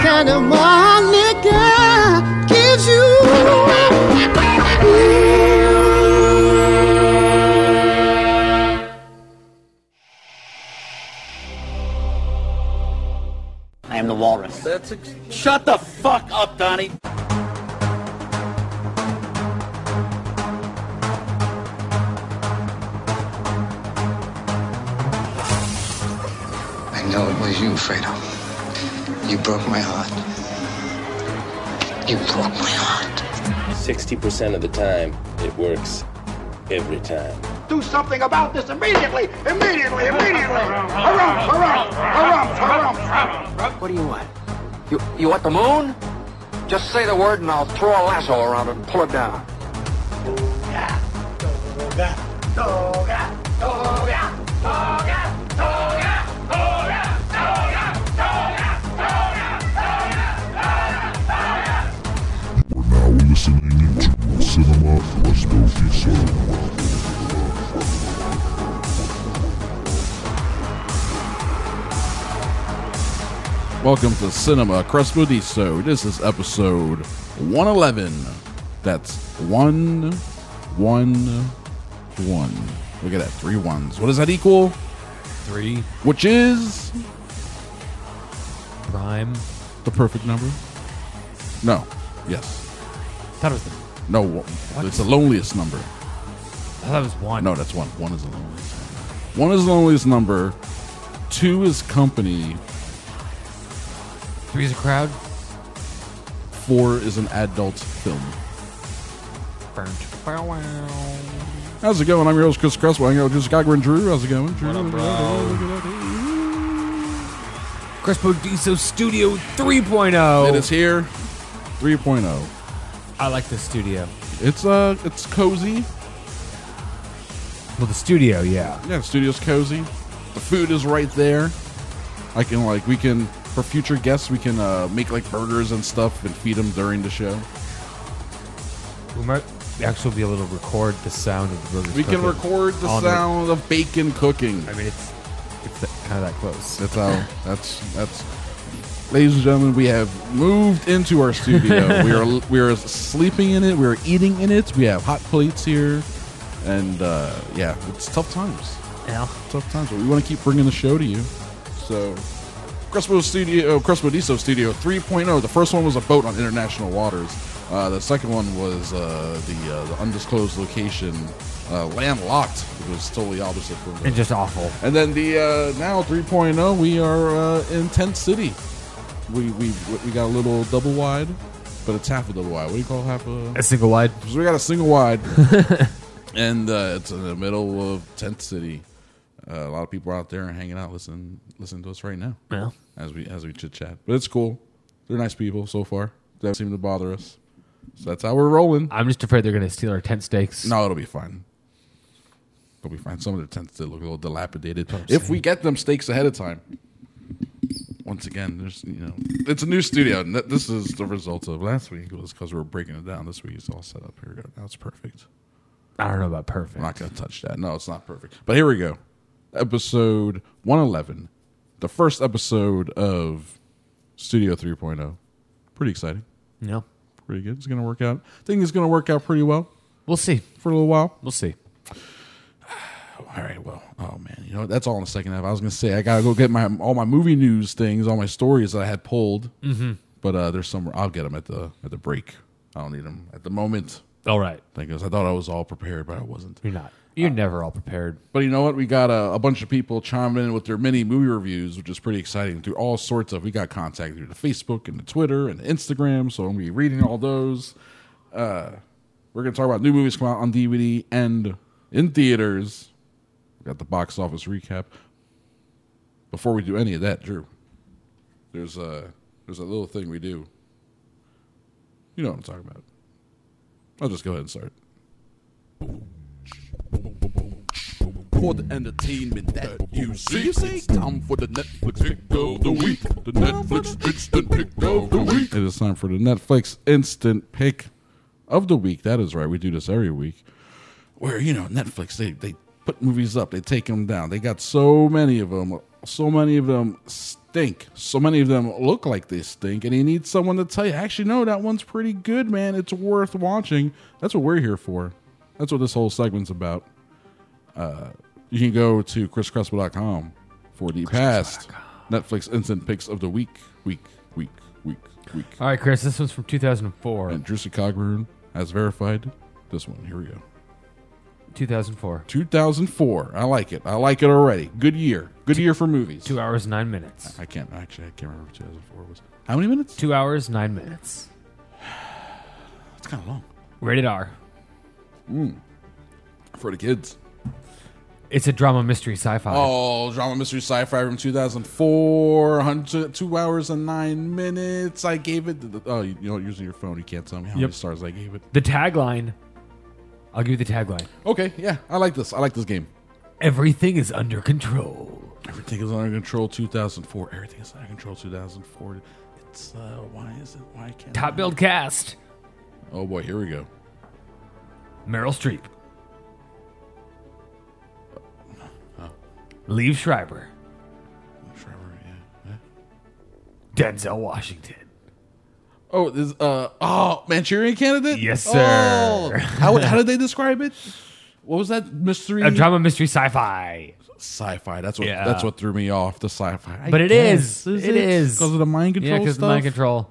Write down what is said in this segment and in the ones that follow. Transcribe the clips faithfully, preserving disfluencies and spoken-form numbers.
kind of money God gives you. I am the walrus. That's ex- Shut the fuck up, Donnie. I know it was you, Fredo. You broke my heart. You broke my heart. sixty percent of the time, it works every time. Do something about this immediately! Immediately! Immediately! Harumph! Harumph! Harumph! Harumph! What do you want? You you want the moon? Just say the word and I'll throw a lasso around it and pull it down. Toga! Toga! Toga! Toga! Toga! Toga! We're now listening to Cinema Crespodiso. Welcome to Cinema Crespodiso. This is episode one eleven. That's one, one, one. Look at that, three ones. What does that equal? Three. Which is Prime. the perfect number? No. Yes. I thought it was the, No. What? It's the loneliest number. I thought it was one. No, that's one. One is the loneliest number. One is the loneliest number. Two is company. Three is a crowd. Four is an adult film. Burnt. How's it going? I'm your host, Chris Cresswell. I'm with Chicago and Drew. How's it going? Drew? What up, bro? Crespodiso Studio three point oh. It is here. three point oh. I like the studio. It's uh, it's cozy. Well, the studio, yeah. Yeah, the studio's cozy. The food is right there. I can like we can for future guests we can uh, make like burgers and stuff and feed them during the show. We might actually be able to record the sound of the burgers. We can record the sound of bacon cooking. I mean, it's it's that, kind of that close. That's how. That's that's. Ladies and gentlemen, we have moved into our studio. we are we are sleeping in it. We are eating in it. We have hot plates here, and uh, yeah, it's tough times. Yeah, tough times. But we want to keep bringing the show to you. So, Crespo Studio, Crespodiso Studio three point oh. The first one was a boat on international waters. Uh, the second one was uh, the, uh, the undisclosed location, uh, landlocked. It was totally opposite from the, and just awful. And then the uh, now three point oh, we are uh, in Tent City. We we we got a little double wide, but it's half a double wide. What do you call half a? A single wide. So we got a single wide, and uh, it's in the middle of Tent City. Uh, a lot of people are out there hanging out, listening listening to us right now. Yeah. As we as we chit chat, but it's cool. They're nice people so far. They don't seem to bother us. So that's how we're rolling. I'm just afraid they're going to steal our tent stakes. No, it'll be fine. It'll be fine. Some of their tents look a little dilapidated. If we get them steaks ahead of time. Once again, there's you know, it's a new studio. And this is the result of last week. It was because we were breaking it down. This week it's all set up. Here we go. Now it's perfect. I don't know about perfect. I'm not going to touch that. No, it's not perfect. But here we go. Episode one eleven. The first episode of Studio three point oh. Pretty exciting. Yeah. Pretty good. It's going to work out. I think it's going to work out pretty well. We'll see. For a little while. We'll see. All right, well, oh man, you know that's all in the second half. I was gonna say I gotta go get my all my movie news things, all my stories that I had pulled. Mm-hmm. But uh, there's some. I'll get them at the at the break. I don't need them at the moment. All right. Because I thought I was all prepared, but I wasn't. You're not. You're uh, never all prepared. But you know what? We got a, a bunch of people chiming in with their mini movie reviews, which is pretty exciting. Through all sorts of, we got contact through the Facebook and the Twitter and the Instagram. So I'm gonna be reading all those. Uh, we're gonna talk about new movies come out on D V D and in theaters. Got the box office recap. Before we do any of that, Drew, there's a there's a little thing we do. You know what I'm talking about. I'll just go ahead and start. For the entertainment that you see, it's time for the Netflix pick of the week. The Netflix instant pick of the week. It is time for the Netflix instant pick of the week. That is right. We do this every week. Where, you know, Netflix, they they put movies up, they take them down. They got so many of them so many of them stink. So many of them look like they stink, and you need someone to tell you, actually, no, that one's pretty good, man. It's worth watching. That's what we're here for. That's what this whole segment's about. Uh, you can go to chris crespo dot com for the past Netflix instant picks of the week, week, week, week, week. All right, Chris, this one's from two thousand four. And Drewsy Cogburn has verified this one. Here we go. two thousand four. two thousand four. I like it. I like it already. Good year. Good year for movies. Two hours, nine minutes. I, I can't, actually, I can't remember what two thousand four was. How many minutes? Two hours, nine minutes. That's kind of long. Rated R. Mm. For the kids. It's a drama, mystery, sci-fi. Oh, drama, mystery, sci-fi from two thousand four. one hundred, two hours and nine minutes. I gave it. The, oh, you know, using your phone, you can't tell me how Yep. many stars I gave it. The tagline. I'll give you the tagline. Okay, yeah, I like this. I like this game. Everything is under control. Everything is under control. two thousand four. Everything is under control. two thousand four. It's uh, why is it? Why can't? Top build cast. Oh boy, here we go. Meryl Streep. Oh. Liev Schreiber. Schreiber, yeah, yeah. Denzel Washington. Oh, this uh oh, Manchurian Candidate. Yes, sir. Oh, how how did they describe it? What was that mystery? A drama, mystery, sci-fi. Sci-fi. That's what. Yeah. That's what threw me off. The sci-fi. I But it guess. is. It is. because of the mind control Yeah, because stuff. the mind control.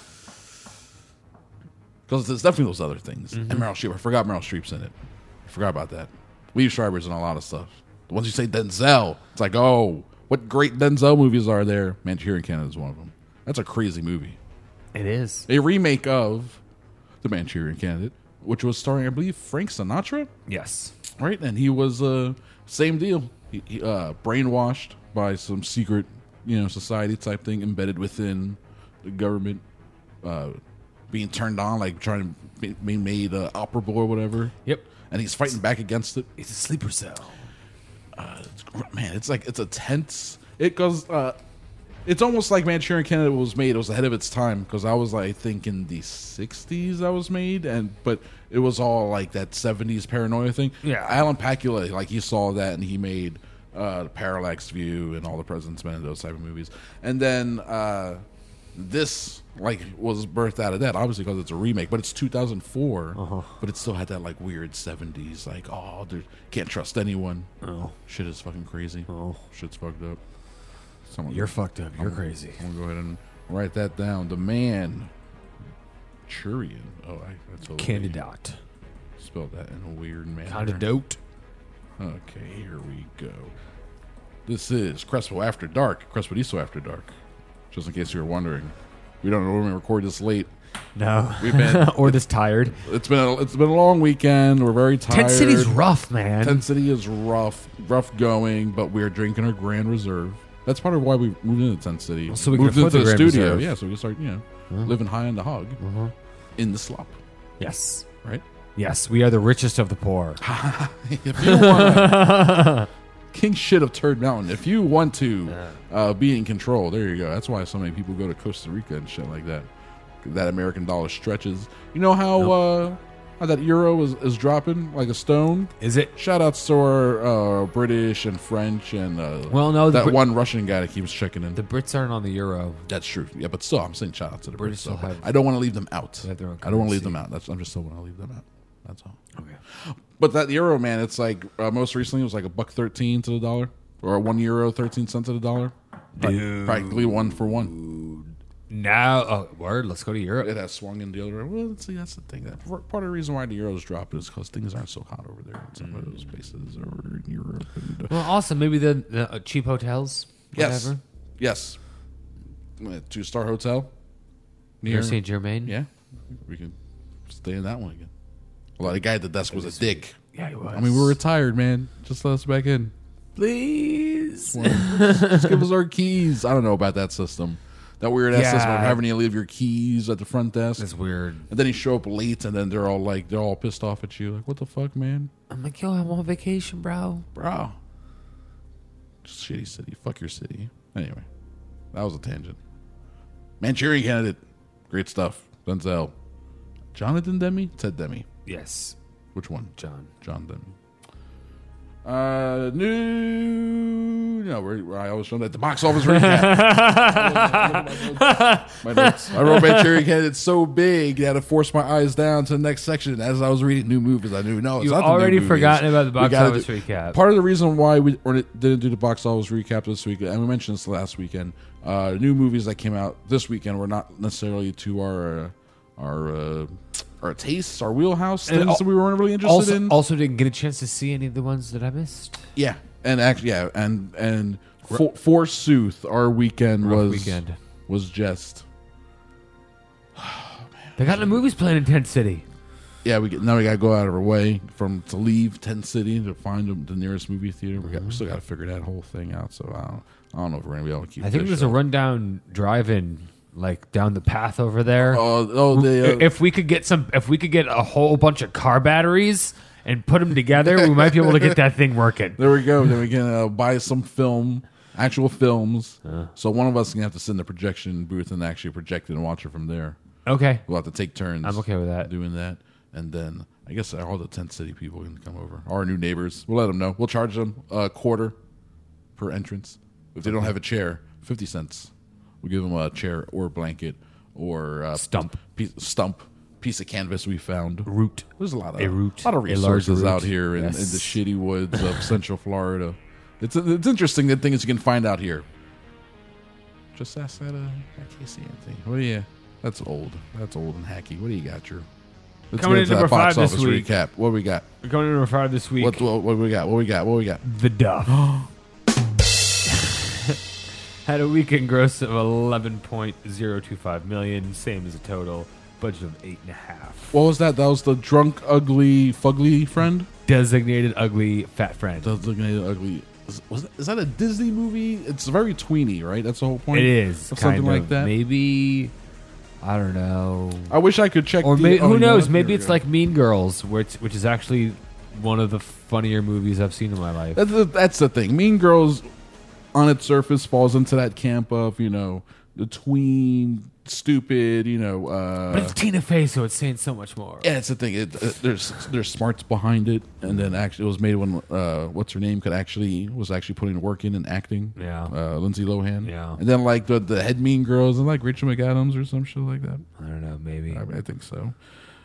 Because there's definitely those other things. Mm-hmm. And Meryl Streep. I forgot Meryl Streep's in it. I forgot about that. Liev Schreiber's in a lot of stuff. Once you say Denzel, it's like, oh, what great Denzel movies are there? Manchurian Candidate is one of them. That's a crazy movie. It is. A remake of The Manchurian Candidate, which was starring, I believe, Frank Sinatra. Yes. Right, and he was uh, same deal. He, he, uh, brainwashed by some secret, you know, society type thing embedded within the government, uh, being turned on, like trying to be, be made uh, operable or whatever. Yep. And he's fighting back against it. It's a sleeper cell. Uh, it's, man, it's like it's a tense. It goes. Uh, it's almost like Manchurian Candidate was made. It was ahead of its time because I was, like, I think, in the sixties I was made, and but it was all like that seventies paranoia thing. Yeah. Alan Pakula, like he saw that and he made uh, Parallax View and all the President's Men and those type of movies, and then uh, this like was birthed out of that, obviously because it's a remake, but it's two thousand four, Uh-huh. but it still had that like weird seventies, like oh, there can't trust anyone. Oh, shit is fucking crazy. Oh, shit's fucked up. Someone, You're fucked up. You're I'm, crazy. I'm gonna go ahead and write that down. The man, Churian. Oh, I, I totally Candidate. spelled that in a weird manner. Candidate. Okay, here we go. This is Crespo After Dark. Crespodiso After Dark. Just in case you were wondering, we don't normally record this late. No, we've been or this tired. It's been a, it's been a long weekend. We're very tired. Tent City's rough, man. Tent City is rough, rough going, but we're drinking our Grand Reserve. That's part of why we moved into Tent City. Well, so we moved can into afford the, the Grand studio. Reserve. Yeah, so we can start, you know, Huh? living high on the hog, Uh-huh. in the slop. Yes. Right? Yes, we are the richest of the poor. If you want, King shit of Turd Mountain. If you want to uh, be in control, there you go. That's why so many people go to Costa Rica and shit like that. That American dollar stretches. You know how Nope. uh, how that euro is, is dropping like a stone? Is it? Shout outs to our uh, British and French and uh, Well, no, the that Brit- one Russian guy that keeps checking in. The Brits aren't on the euro. That's true. Yeah, but still, I'm saying shout out to the British British. still though. have- I don't want to leave them out. They have their own I don't want to leave currency. them out. That's, I'm just still want to leave them out. That's all. Okay. But that euro, man, it's like uh, most recently it was like a buck thirteen to the dollar, or one euro thirteen cents to the dollar. Dude. Practically one for one. Now, oh, word. Let's go to Europe. It has swung in the other way. Well, let's see, that's the thing. That part of the reason why the euro's dropped is because things aren't so hot over there in some of those places over in Europe. And, uh, Well, also maybe the, the uh, cheap hotels. yes, Whatever. yes, two star hotel Near Saint Germain. Yeah, we can stay in that one again. Well, the guy at the desk was a dick. Yeah, he was. I mean, we're retired, man. Just let us back in. Please. Just give us our keys. I don't know about that system. That weird ass Yeah. system of having to leave your keys at the front desk. That's weird. And then you show up late, and then they're all like, they're all pissed off at you. Like, what the fuck, man? I'm like, yo, I'm on vacation, bro. Bro. Just shitty city. Fuck your city. Anyway, that was a tangent. Manchurian Candidate. Great stuff. Denzel. Jonathan Demme? Ted Demme. Yes. Which one? John. John Demme. Uh, new. know, where, where I always show that the box office recap. my notes. I wrote Manchurian Candidate. It's so big, I had to force my eyes down to the next section. As I was reading new movies, I knew no, it's You've not the already new movies. forgotten about the We box gotta office do- recap. Part of the reason why we or didn't do the box office recap this week, and we mentioned this last weekend, uh, new movies that came out this weekend were not necessarily to our uh, our uh, our tastes, our wheelhouse And things al- that we weren't really interested also, in. Also, didn't get a chance to see any of the ones that I missed. Yeah, and actually, yeah, and and for, forsooth, our weekend Rough was weekend. was just They got the movies playing in Tent City. yeah. We get, now we got to go out of our way from to leave Tent City to find the, the nearest movie theater. We got we still got to figure that whole thing out. So I don't I don't know if we're gonna be able to keep. I think this there's show. a rundown drive-in, like down the path over there. Oh, oh, they, uh, if we could get some, if we could get a whole bunch of car batteries and put them together, we might be able to get that thing working. There we go. Then we can uh, buy some film, actual films. Uh. So one of us is gonna have to sit in the projection booth and actually project it and watch it from there. Okay, We'll have to take turns. I'm okay with that. Doing that, and then I guess all the Tent City people can come over. Our new neighbors. We'll let them know. We'll charge them a quarter per entrance. If they don't have a chair, fifty cents. We'll give them a chair or a blanket or a Stump. piece, stump piece of canvas we found. Root. There's a lot of A root. a lot of A large resources root. out here in, Yes. in the shitty woods of Central Florida. It's it's interesting the things you can find out here. Just ask that uh, that Casey Anthony. What do you? That's old. That's old and hacky. What do you got, Drew? Let's Coming get in into number that box five this office week. recap. What we got? We're going to number five this week. What, what what we got? What we got? What we got? The Duff had a weekend gross of eleven point zero two five million, same as a total budget of eight and a half. What was that? That was the drunk, ugly, fugly friend. Designated ugly fat friend. Designated ugly. Is, was that, is that a Disney movie? It's very tweeny, right? That's the whole point. It is Something kind like of. that. Maybe I don't know. I wish I could check. Or the, may, oh, who you know knows? what? Maybe Here we it's go. like Mean Girls, which which is actually one of the funnier movies I've seen in my life. That's the, that's the thing. Mean Girls, on its surface, falls into that camp of, you know, the tween, stupid, you know. Uh, But it's Tina Fey, so it's saying so much more. yeah, it's the thing. It, uh, there's there's smarts behind it, and then actually it was made when uh, what's her name could actually was actually putting work in and acting. Yeah. uh, Lindsay Lohan. Yeah. and then like the the head Mean Girls and like Rachel McAdams or some shit like that. I don't know, maybe. I, I think so.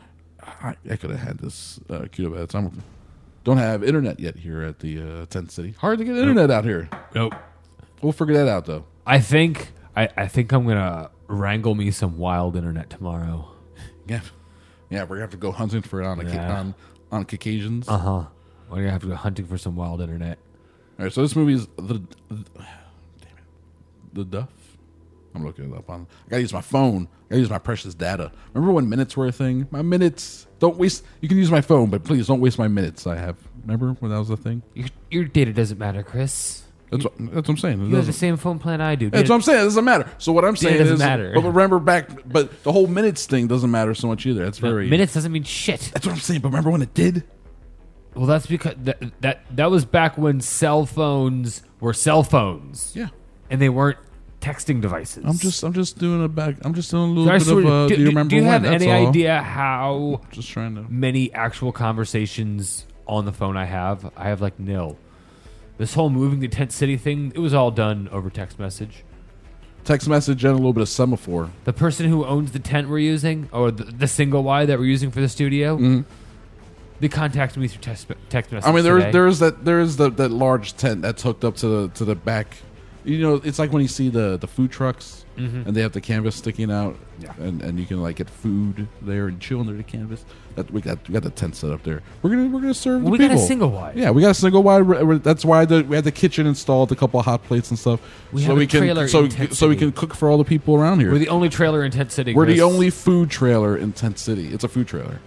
I, I could have had this uh, queued up at the time. Don't have internet yet here at the uh, Tent City. Hard to get internet out here. Nope. We'll figure that out though. I think I, I think I'm gonna wrangle me some wild internet tomorrow. Yeah, yeah, we're gonna have to go hunting for it on a, Yeah. on on Caucasians. Uh huh. We're gonna have to go hunting for some wild internet. All right, so this movie is the, the damn it, the Duff. I'm looking it up on. I gotta use my phone. I gotta use my precious data. Remember when minutes were a thing? My minutes. Don't waste. You can use my phone, but please don't waste my minutes. I have. Remember when that was a thing? Your, your data doesn't matter, Chris. That's what, that's what I'm saying. It You have the doesn't- same phone plan I do. That's Data- what I'm saying. It doesn't matter. So what I'm saying doesn't is, matter. but remember back, but the whole minutes thing doesn't matter so much either. That's very Minutes doesn't mean shit. That's what I'm saying. But remember when it did? Well, that's because that that, that was back when cell phones were cell phones. Yeah. And they weren't texting devices. I'm just, I'm just doing a back. I'm just doing a little So I bit swear- of. Uh, do, do you remember do you when? have That's any all. idea how Just trying to. many actual conversations on the phone I have? I have like nil. This whole moving to Tent City thing, it was all done over text message. Text message and a little bit of semaphore. The person who owns the tent we're using, or the, the single wide that we're using for the studio, Mhm. they contacted me through text, text message. I mean, there's today. there's that there's the that large tent that's hooked up to the to the back. You know, it's like when you see the, the food trucks Mhm. and they have the canvas sticking out, Yeah. and, and you can like get food there and chill under the canvas. That we got we got the tent set up there. We're gonna we're gonna serve. Well, the we got a people. single wide. Yeah, we got a single wide. We're- we're- That's why the, we had the kitchen installed, a couple of hot plates and stuff. We so have a we can trailer so in Tent so we City. can cook for all the people around here. We're the only trailer in Tent City. We're the Chris. only food trailer in Tent City. It's a food trailer.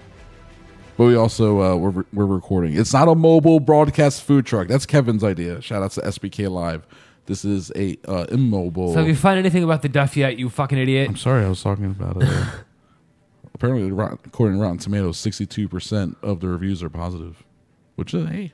But we also uh, we're we're recording. It's not a mobile broadcast food truck. That's Kevin's idea. Shout out to S B K Live. This is a uh, immobile. So have you found anything about the Duff yet, you fucking idiot? I'm sorry, I was talking about it. Apparently, Rotten- according to Rotten Tomatoes, sixty-two percent of the reviews are positive, which is hey.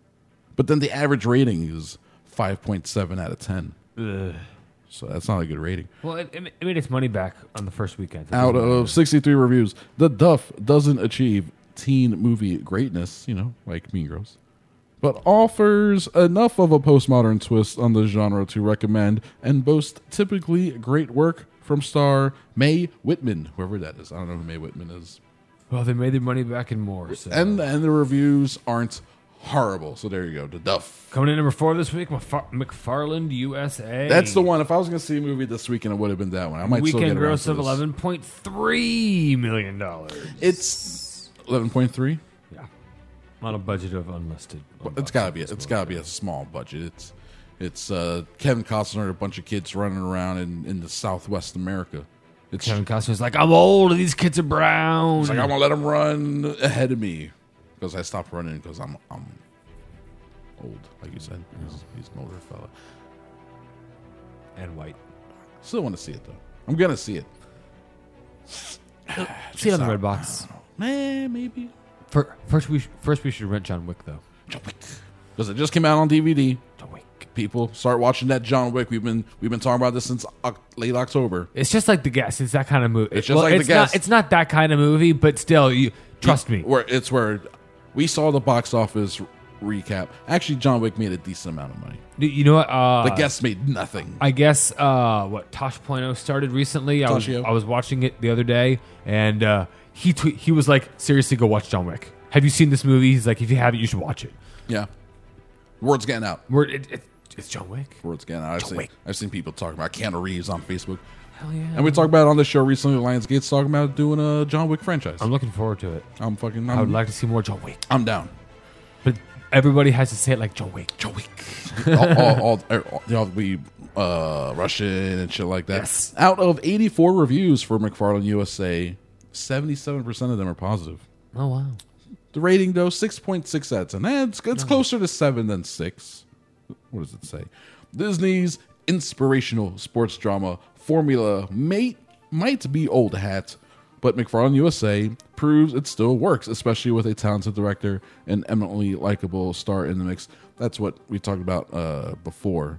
But then the average rating is five point seven out of ten. Ugh. So that's not a good rating. Well, it, it made its money back on the first weekend. It Out doesn't of matter. sixty-three reviews, The Duff doesn't achieve teen movie greatness, you know, like Mean Girls, but offers enough of a postmodern twist on the genre to recommend and boast typically great work from star Mae Whitman, whoever that is. I don't know who Mae Whitman is. Well, they made their money back and more. So. And and the reviews aren't horrible. So there you go. The Duff. Coming in number four this week, McFar- McFarland U S A. That's the one. If I was going to see a movie this weekend, it would have been that one. I might Weekend still get around gross to of this. eleven point three million dollars. It's eleven point three. Yeah, on a budget of unlisted. It's got to be. It's got to be a small budget. It's it's uh, Kevin Costner and a bunch of kids running around in, in the Southwest America. It's Kevin Costner's like, I'm old and these kids are brown. It's like, I'm gonna let them run ahead of me because I stopped running because I'm I'm old, like you said. He's, he's an older fella and white. Still want to see it though. I'm gonna see it. See it on the Red Box. Man, maybe. For, first, we sh- first we should rent John Wick though. John Wick, because it just came out on D V D. John Wick. People start watching that John Wick. We've been we've been talking about this since o- late October. It's just like The Guest. It's that kind of movie. It's just well, like it's The Guest. Not, it's not that kind of movie, but still, you trust me. Where it's where we saw the box office recap. Actually, John Wick made a decent amount of money. You know what? Uh, The Guest made nothing. I guess uh, what Tosh Point oh started recently. I was, Toshio. I was watching it the other day, and uh, he tw- he was like, "Seriously, go watch John Wick. Have you seen this movie?" He's like, "If you haven't, you should watch it." Yeah, word's getting out. Word, it, it, it's John Wick. Word's getting out. I've John seen Wick. I've seen people talking about Keanu Reeves on Facebook. Hell yeah! And we talked about it on the show recently. Lionsgate's talking about doing a John Wick franchise. I'm looking forward to it. I'm fucking. I'm, I would like to see more John Wick, I'm down. but everybody has to say it like John Wick. John Wick. all, all, all, all, they all be uh, Russian and shit like that. Yes. Out of eighty-four reviews for McFarlane U S A, seventy-seven percent of them are positive. Oh wow! The rating though, six point six out of ten. Eh, it's it's closer to seven than six. What does it say? Disney's inspirational sports drama formula may might be old hat, but McFarlane U S A proves it still works, especially with a talented director and eminently likable star in the mix. That's what we talked about uh, before.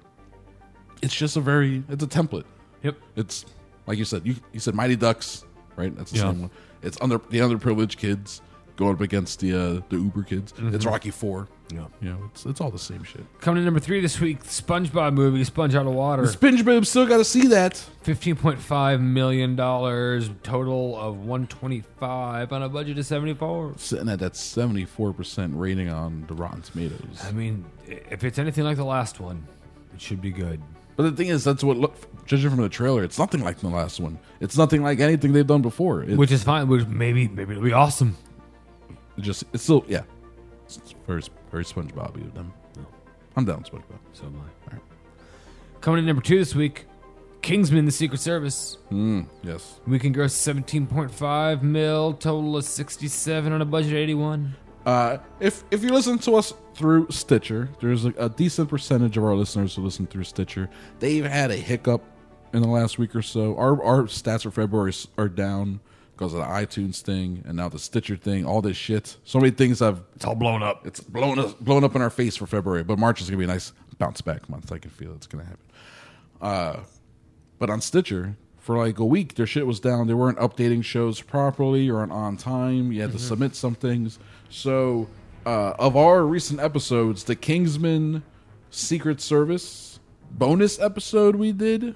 It's just a very, it's a template. Yep. It's like you said. You you said Mighty Ducks, right? That's the Yeah. same one. It's under the underprivileged kids going up against the uh, the Uber kids. It's Rocky Four. Yeah. You know, it's it's all the same shit. Coming in number three this week, SpongeBob movie, Sponge Out of Water. SpongeBob still got to see that. Fifteen point five million dollars, total of one twenty five on a budget of seventy four. Sitting at that seventy-four percent rating on the Rotten Tomatoes. I mean, if it's anything like the last one, it should be good. But the thing is, that's what look. Judging from the trailer, it's nothing like the last one. It's nothing like anything they've done before. It, Which is fine. Which maybe maybe it'll be awesome. it just it's still yeah. It's very very SpongeBob of them. I'm down with SpongeBob. So am I. Coming in number two this week, Kingsman: The Secret Service. Mm, yes. Weekend gross seventeen point five mil, total of sixty seven on a budget of eighty one. Uh, if if you listen to us through Stitcher, there's a, a decent percentage of our listeners who listen through Stitcher. They've had a hiccup in the last week or so. Our our stats for February s- are down because of the iTunes thing and now the Stitcher thing. All this shit. So many things have. It's all blown up. It's blown us blown up in our face for February. But March is gonna be a nice bounce back month. I can feel it's gonna happen. Uh, but on Stitcher, for like a week, their shit was down. They weren't updating shows properly or on time. You had to submit some things. So, uh, of our recent episodes, the Kingsman Secret Service bonus episode we did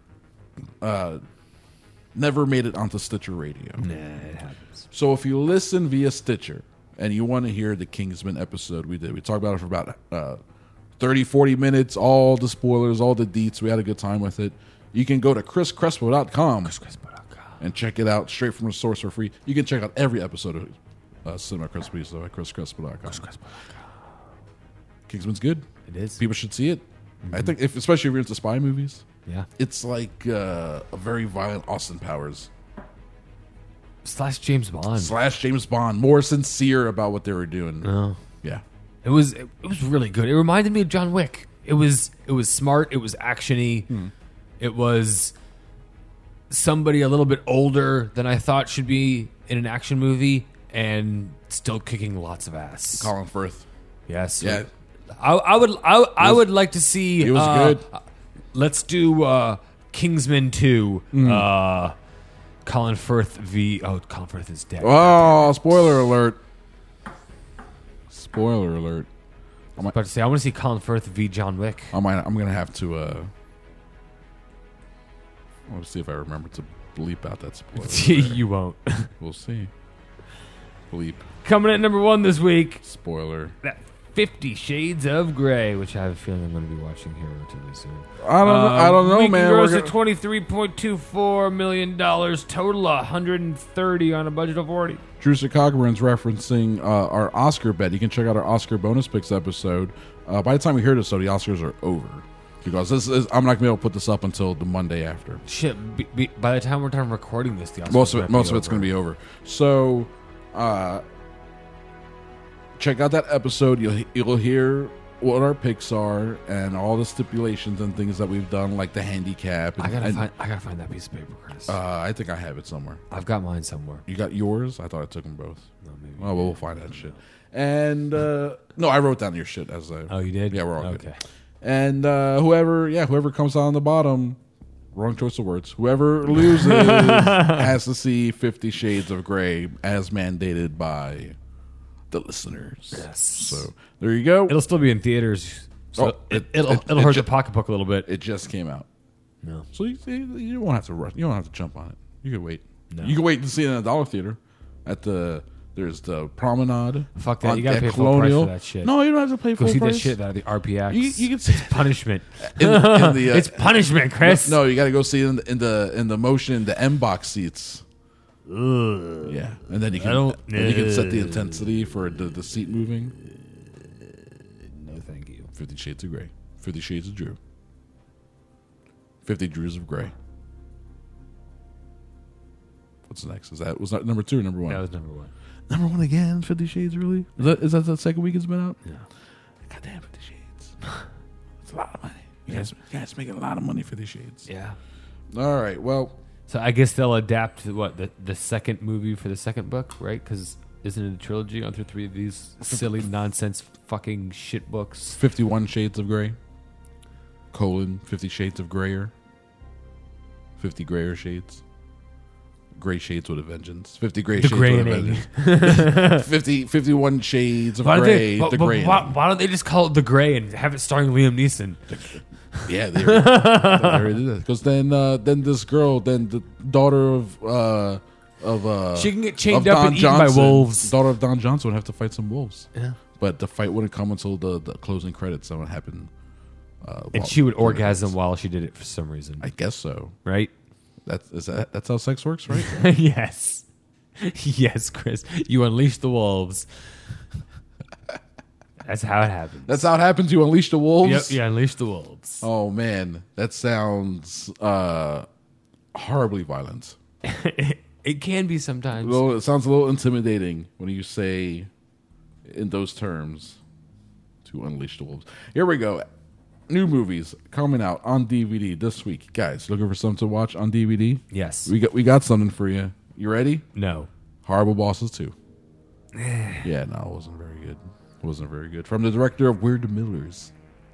uh, never made it onto Stitcher Radio. Nah, it happens. So if you listen via Stitcher and you want to hear the Kingsman episode we did, we talked about it for about uh, thirty, forty minutes, all the spoilers, all the deets. We had a good time with it. You can go to chris crespo dot com and check it out straight from the source for free. You can check out every episode of uh, Cinema Crispy, so at chris crespo dot com. Kingsman's good. It is. People should see it. I think, if, especially if you're into spy movies. Yeah. It's like uh, a very violent Austin Powers Slash James Bond. slash James Bond, more sincere about what they were doing. Oh. Yeah. It was it, it was really good. It reminded me of John Wick. It was it was smart. It was actiony. Hmm. It was somebody a little bit older than I thought should be in an action movie, and still kicking lots of ass. Colin Firth. Yes. Yeah. I, I would I, I would like to see. He was uh, good. Let's do uh, Kingsman two. Hmm. Uh, Colin Firth v. Oh, Colin Firth is dead. Oh, spoiler alert. Spoiler alert. I was about to say I want to see Colin Firth v. John Wick. I might. I'm gonna have to. Uh, I want to see if I remember to bleep out that spoiler. You won't. We'll see. Bleep. Coming at number one this week. Spoiler. That Fifty Shades of Grey, which I have a feeling I'm going to be watching here relatively soon. I don't. Uh, know, I don't know, weekly man. Gross We're at gonna- twenty-three point two four million dollars, total one hundred thirty on a budget of forty. Drew Cogburns referencing uh, our Oscar bet. You can check out our Oscar bonus picks episode. Uh, by the time we hear this, though, the Oscars are over because this is. I'm not going to be able to put this up until the Monday after. Shit! Be, be, by the time we're done recording this, the Oscars Most of it. might Most be of it's over. going to be over. So, uh, check out that episode. You'll you'll hear what our picks are and all the stipulations and things that we've done, like the handicap. And, I gotta and, find. I gotta find that piece of paper, Chris. Uh, I think I have it somewhere. I've got mine somewhere. You got yours? I thought I took them both. No, maybe. Oh, well, we'll find that shit. And uh, no, I wrote down your shit as I. Oh, you did? Yeah, we're all okay. good. And uh, whoever, yeah, whoever comes out on the bottom, wrong choice of words. Whoever loses has to see Fifty Shades of Grey as mandated by the listeners. Yes. So there you go. It'll still be in theaters. So Oh, it, it- it'll it- it'll it hurt ju- the pocketbook a little bit. It just came out. No. So you, you, you won't have to rush. You don't have to jump on it. You can wait. No. You can wait to see it in a dollar theater. At the there's the Promenade. Fuck that. on- You gotta at pay full price Colonial. for that shit. No, you don't have to pay Go full see price. that shit out of the R P X. You, you can see punishment. in, in the, uh, It's punishment, Chris. No, you got to go see it in the in the, in the motion the M box seats. Ugh. Yeah, and then you I can don't- then you can set the Ugh. intensity for the, the seat moving. No, thank you. Fifty Shades of Grey. Fifty Shades of Drew. Fifty Drews of Grey. What's next? Is that was that number two or number one? That was number one. Number one again. Fifty Shades, really? Is that is that the second week it's been out? Yeah. Goddamn, Fifty Shades. It's a lot of money. You guys, you guys making a lot of money for these shades. Yeah. All right. Well, So I guess they'll adapt to what the the second movie for the second book, right? Because isn't it a trilogy? Aren't there three of these silly nonsense fucking shit books? Fifty-one Shades of Grey. Colon Fifty Shades of Grayer. Fifty Grayer Shades. Gray Shades with a Vengeance. Fifty Gray The Shades with a graying. Vengeance. Fifty, fifty-one Shades of Why don't, Grey. they, but- the but Gray. why, why don't they just call it The Gray and have it starring Liam Neeson? Yeah, they already, they already did that. Because then, uh, then this girl, then the daughter of uh, of uh, She can get chained of up Don and eaten by Johnson, wolves. Daughter of Don Johnson would have to fight some wolves. Yeah. But the fight wouldn't come until the, the closing credits. That would happen. Uh, And while- she would during the orgasm credits. while she did it for some reason. I guess so. Right? That's is that that's how sex works, right? Yes. Yes, Chris. You unleash the wolves. That's how it happens. That's how it happens. You unleash the wolves. Yep, you unleash the wolves. Oh man, that sounds uh, horribly violent. It can be A sometimes. little- it sounds a little intimidating when you say in those terms to unleash the wolves. Here we go. New movies coming out on D V D this week, guys. Looking for something to watch on D V D? Yes. We got we got something for you. You ready? No. Horrible Bosses two. Yeah, no, it wasn't very good. It wasn't very good. From the director of We're the Millers.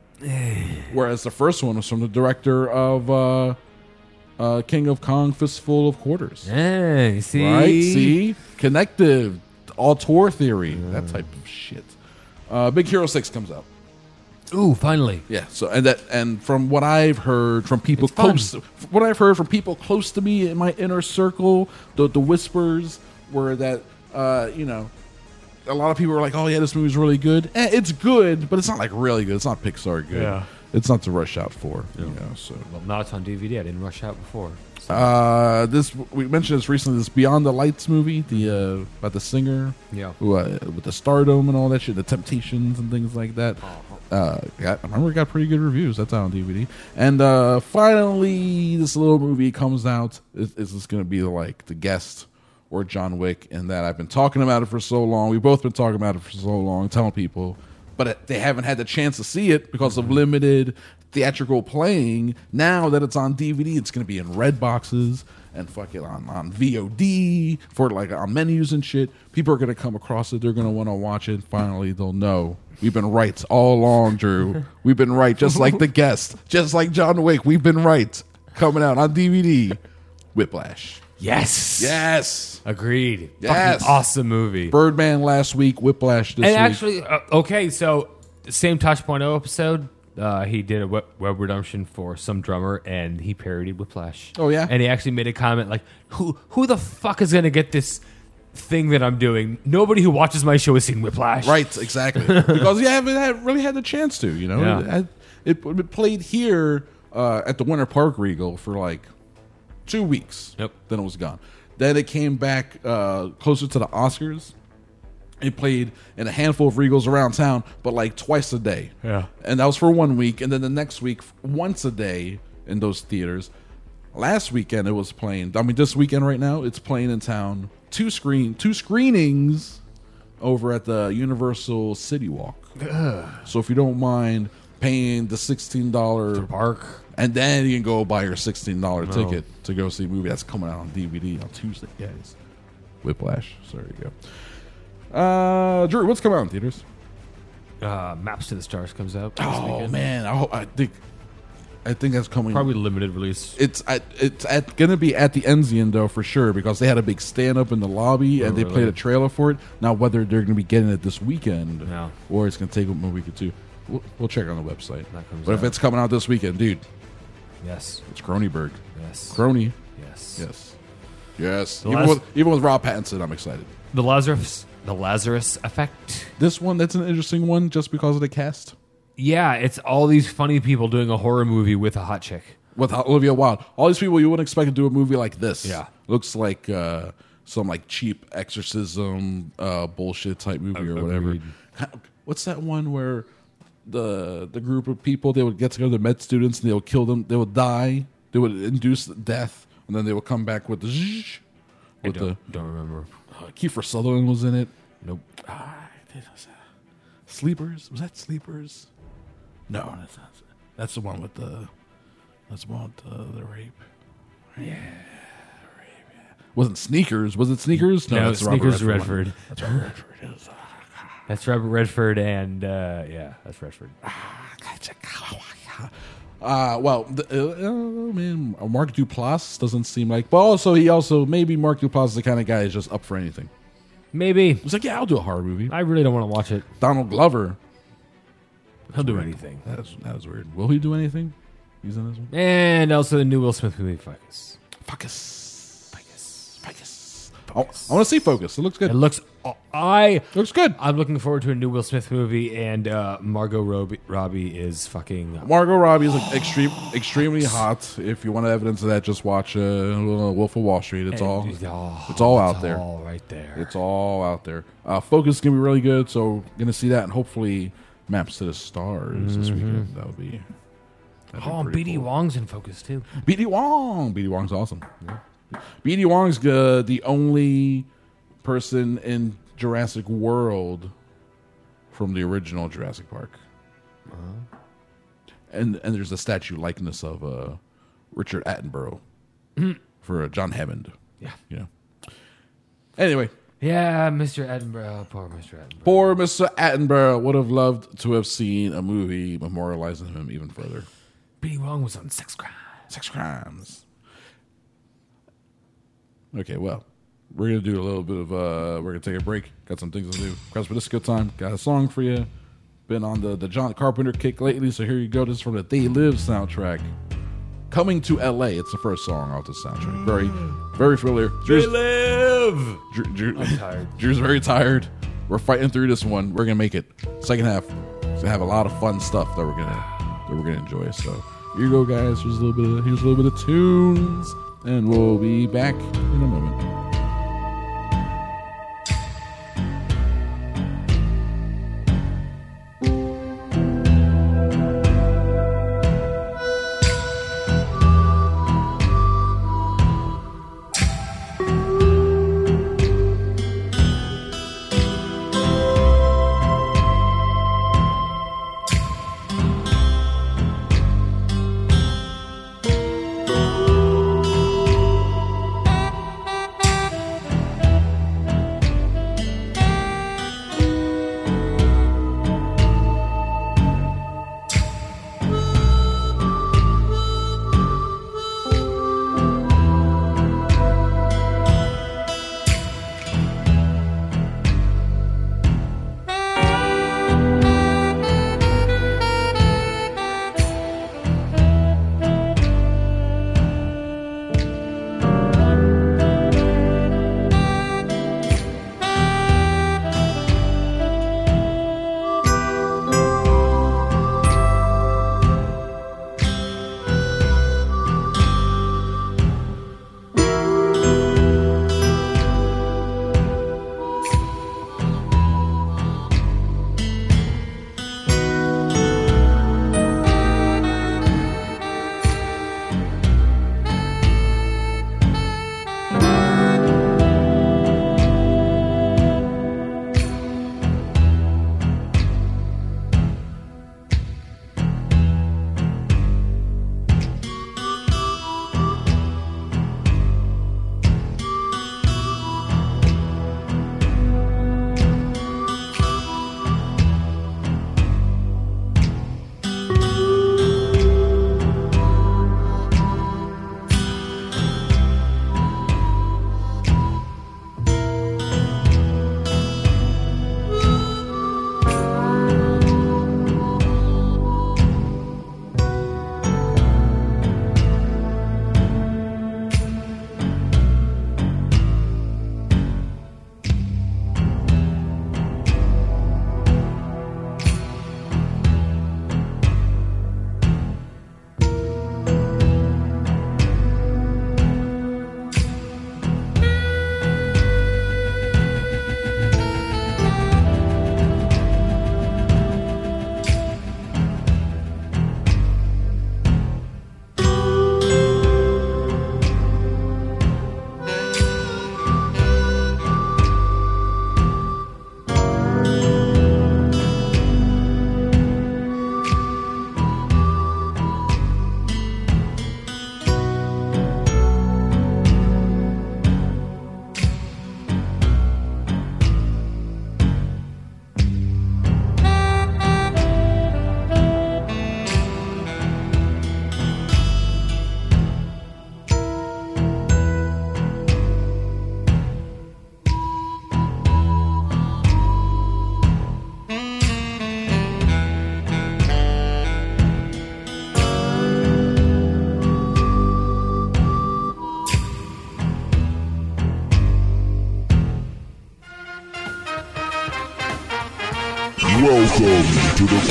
Whereas the first one was from the director of uh, uh, King of Kong Fistful of Quarters. Hey, see? Right? See? Connective. Auteur theory. That type of shit. Uh, Big Hero six comes out. Ooh, finally. Yeah. So and that and from what I've heard from people It's fun. close, what I've heard from people close to me in my inner circle, the the whispers were that uh, you know, a lot of people were like, "Oh yeah, this movie's really good." Eh, it's good, but it's not like really good. It's not Pixar good. Yeah. It's not to rush out for. You know. So Well, now it's on D V D. I didn't rush out before. So. uh, this we mentioned this recently. This Beyond the Lights movie, the uh, about the singer, Yeah. who uh, with the stardom and all that shit, the Temptations and things like that. Uh, got, I remember it got pretty good reviews. That's out on D V D. And uh, finally, this little movie comes out. Is, is this going to be like The Guest or John Wick? And that I've been talking about it for so long. We've both been talking about it for so long, telling people, but it, they haven't had the chance to see it because of limited theatrical playing. Now that it's on D V D, it's going to be in red boxes and fuck it on, on V O D for like on menus and shit. People are going to come across it. They're going to want to watch it. Finally, they'll know. We've been right all along, Drew. We've been right, just like The Guest, just like John Wick. We've been right. Coming out on D V D, Whiplash. Yes. Yes. Agreed. Yes. Fucking awesome movie. Birdman last week, Whiplash this and week. actually, uh, okay, so the same Touchpoint O episode. Uh, he did a web, web redemption for some drummer, and he parodied Whiplash. Oh, yeah? And he actually made a comment like, "Who who the fuck is going to get this thing that I'm doing? Nobody who watches my show has seen Whiplash." Right, exactly. Because you haven't had, really had the chance to, you know? Yeah. It, had- it, it played here uh, at the Winter Park Regal for like two weeks. Yep. Then it was gone. Then it came back uh, closer to the Oscars. It played in a handful of Regals around town, but like twice a day. Yeah. And that was for one week. And then the next week, once a day in those theaters. Last weekend, it was playing. I mean, this weekend right now, it's playing in town. Two screen, two screenings over at the Universal City Walk. Ugh. So if you don't mind paying the sixteen dollars park, and then you can go buy your sixteen dollars No. ticket to go see a movie that's coming out on D V D on Tuesday, guys. Whiplash. So there you go. Uh, Drew, what's coming out in theaters? Uh, Maps to the Stars comes out. this Oh weekend. man, I, hope, I think I think that's coming. Probably limited release. It's at, it's at, gonna be at the Enzian though for sure because they had a big stand up in the lobby Oh, and they really? played a trailer for it. Now whether they're gonna be getting it this weekend No. or it's gonna take them a week or two, we'll, we'll check on the website. That comes But if out. it's coming out this weekend, dude, Yes. it's Cronenberg. Yes. Crony. Yes. Yes. Yes. The Even last- with, even with Rob Pattinson, I'm excited. The Lazarus, the Lazarus Effect. This one, that's an interesting one just because of the cast. Yeah, it's all these funny people doing a horror movie with a hot chick. With Olivia Wilde. All these people you wouldn't expect to do a movie like this. Yeah. Looks like uh, some like cheap exorcism uh, bullshit type movie or whatever. Agreed. What's that one where the the group of people, they would get together, the med students, and they would kill them, they would die, they would induce death, and then they would come back with the zzzz, I with the don't, don't remember. uh, Kiefer Sutherland was in it. Nope. Ah, Sleepers? Was that Sleepers? No, that's not. That's the one with the. That's the one with the, the rape. Yeah, rape. Yeah. Wasn't Sneakers? Was it Sneakers? No, that's Sneakers Robert Redford. That's Robert Redford. It was, uh, That's Robert Redford and, uh, yeah, that's Redford. Uh, well, the, uh, uh, man, Mark Duplass doesn't seem like. But also, he also maybe Mark Duplass is the kind of guy who's just up for anything. Maybe. He's like, yeah, I'll do a horror movie. I really don't want to watch it. Donald Glover. He'll do weird. anything. That's that was weird. Will he do anything? He's in this one. And also the new Will Smith movie, Focus. Focus. Focus. Focus. I, I want to see Focus. It looks good. It looks. I looks good. I'm looking forward to a new Will Smith movie, and uh, Margot Robbie, Robbie is fucking. Margot Robbie is like extreme, extremely hot. If you want evidence of that, just watch uh, Wolf of Wall Street. It's all, Oh, it's all out it's there. all right there. It's all out there. Uh, Focus is gonna be really good, so gonna see that, and hopefully Maps to the Stars this weekend. That would be. that'd be Oh, pretty B D cool. Wong's in Focus too. B D Wong. B D Wong's awesome. B D Wong's uh, the only person in Jurassic World from the original Jurassic Park. Uh-huh. And and there's a statue likeness of uh, Richard Attenborough for uh, John Hammond. Yeah. Yeah. Anyway, Yeah, Mister Attenborough. Poor Mister Attenborough. poor Mister Attenborough would have loved to have seen a movie memorializing him even further. B D Wong was on Sex Crime. Sex crimes. Okay, well, we're gonna do a little bit of uh we're gonna take a break. Got some things to do. Crowds for this good time. Got a song for you. Been on the, the John Carpenter kick lately, so here you go. This is from the They Live soundtrack. Coming to L A. It's the first song off the soundtrack. Very, very familiar. Drew's, They live. Drew, Drew, I'm tired. Drew's very tired. We're fighting through this one. We're gonna make it. Second half, it's gonna have a lot of fun stuff that we're gonna that we're gonna enjoy. So here you go, guys. Here's a little bit. Of, here's a little bit of tunes, and we'll be back in a moment.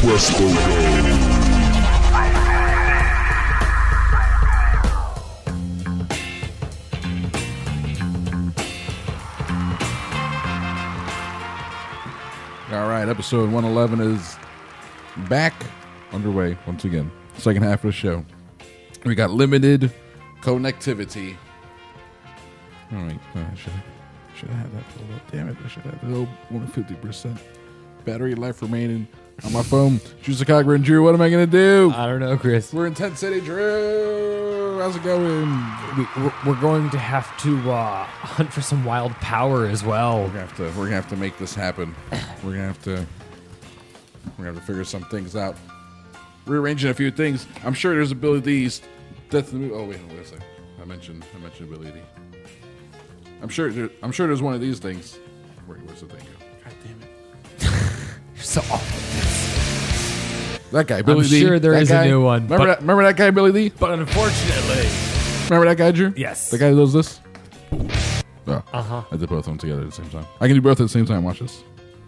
Crespo go. All right, episode one eleven is back, underway once again. Second half of the show. We got limited connectivity. All right, I should should have had that pulled up. Damn it, I should have had the one hundred fifty percent battery life remaining on my phone. Drew Sakagra and Drew, what am I going to do? I don't know, Chris. We're in Tent City. Drew, how's it going? We, we're, we're going to have to uh, hunt for some wild power as well. We're gonna have to. We're gonna have to make this happen. We're gonna have to. We're gonna have to figure some things out. Rearranging a few things. I'm sure there's abilities. That's the movie. Oh wait, wait a second. I mentioned. I mentioned ability. I'm sure. There, I'm sure there's one of these things. Where, where's the thing go? God damn it! You're so awful. That guy, Billy I'm Lee. sure there that is guy, a new one. Remember that? Remember that guy, Billy Lee? But unfortunately, remember that guy, Drew? Yes. The guy who does this. Oh, uh huh. I did both of them together at the same time. I can do both at the same time. Watch this.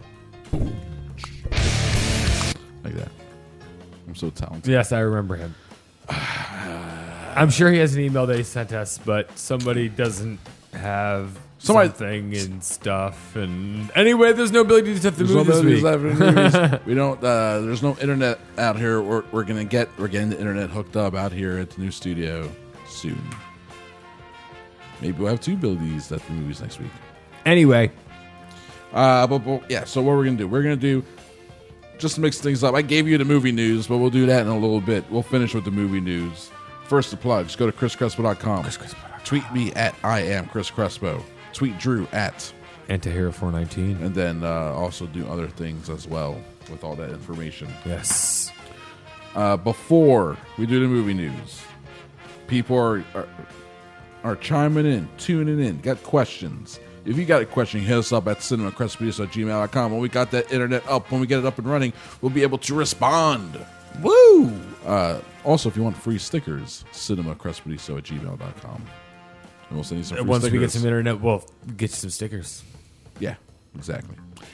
Like that. I'm so talented. Yes, I remember him. I'm sure he has an email that he sent us, but somebody doesn't have Somebody- something and stuff. And anyway, there's no ability to set the There's no movie this abilities week. left in the movies. We don't. Uh, there's no internet out here. We're, we're gonna get. We're getting the internet hooked up out here at the new studio soon. Maybe we'll have two abilities at the movies next week. Anyway, uh, but, but yeah. So what we're gonna do? We're gonna do just to mix things up. I gave you the movie news, but we'll do that in a little bit. We'll finish with the movie news. First, the plugs. Go to chris crespo dot com. Tweet me at I am Chris Crespo. Tweet Drew at Antihero four nineteen. And then uh, also do other things as well with all that information. Yes. Uh, before we do the movie news, people are, are are chiming in, tuning in, got questions. If you got a question, hit us up at cinema crespediso at gmail dot com. When we got that internet up, when we get it up and running, we'll be able to respond. Woo! Uh, also, if you want free stickers, cinema crespediso at gmail dot com. And we'll send you some free Once stickers. we get some internet, we'll get you some stickers. Yeah, exactly.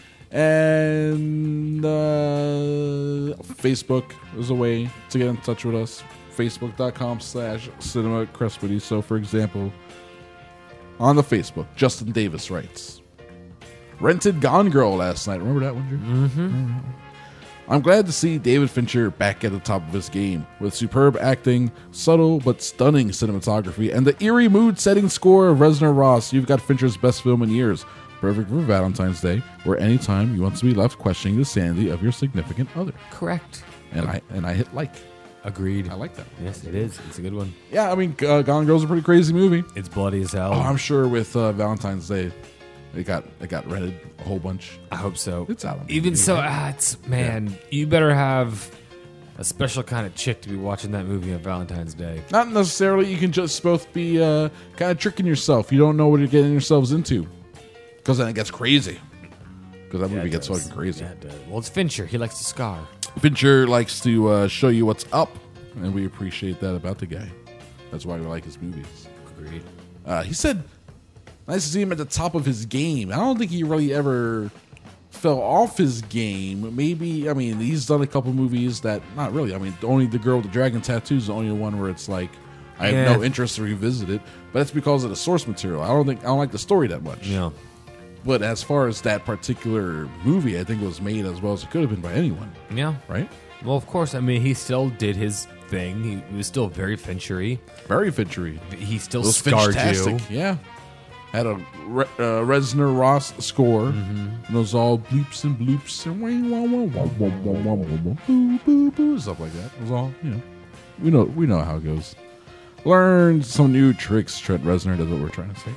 And uh, Facebook is a way to get in touch with us. Facebook dot com slash Cinema Crespedy. So, for example, on the Facebook, Justin Davis writes, rented Gone Girl last night. Remember that one, Drew? Mm-hmm. I'm glad to see David Fincher back at the top of his game with superb acting, subtle but stunning cinematography, and the eerie mood-setting score of Reznor Ross. You've got Fincher's best film in years. Perfect for Valentine's Day or any time you want to be left questioning the sanity of your significant other. Correct. And I and I hit like. Agreed. I like that. Yes, it is. It's a good one. Yeah, I mean, uh, Gone Girl's a pretty crazy movie. It's bloody as hell. Oh, I'm sure with uh, Valentine's Day, it got it got rented a whole bunch. I hope so. It's out. On Even T V, so, right? ah, it's man, yeah. You better have a special kind of chick to be watching that movie on Valentine's Day. Not necessarily. You can just both be uh, kind of tricking yourself. You don't know what you're getting yourselves into, because then it gets crazy. Because that Yeah, movie it gets does. fucking crazy. Yeah, it does. Well, it's Fincher. He likes to scar. Fincher likes to uh, show you what's up, and we appreciate that about the guy. That's why we like his movies. Agreed. Uh, he said, nice to see him at the top of his game. I don't think he really ever fell off his game. Maybe, I mean, he's done a couple movies that, not really. I mean, only The Girl with the Dragon Tattoo is the only one where it's like, I have Yeah. no interest to revisit it. But that's because of the source material. I don't think I don't like the story that much. Yeah. But as far as that particular movie, I think it was made as well as it could have been by anyone. Yeah. Right? Well, of course. I mean, he still did his thing. He, he was still very Finchery. Very Finchery. He still It was scarred fantastic. you. Yeah. Had a Re- uh, Reznor Ross score. Mm-hmm. And it was all bleeps and bloops and wah, wah, wah, wah, wah, wah, wah, wah, wah, boo, boo, boo, stuff like that. It was all, you know, we know we know how it goes. Learn some new tricks, Trent Reznor. That's what we're trying to say.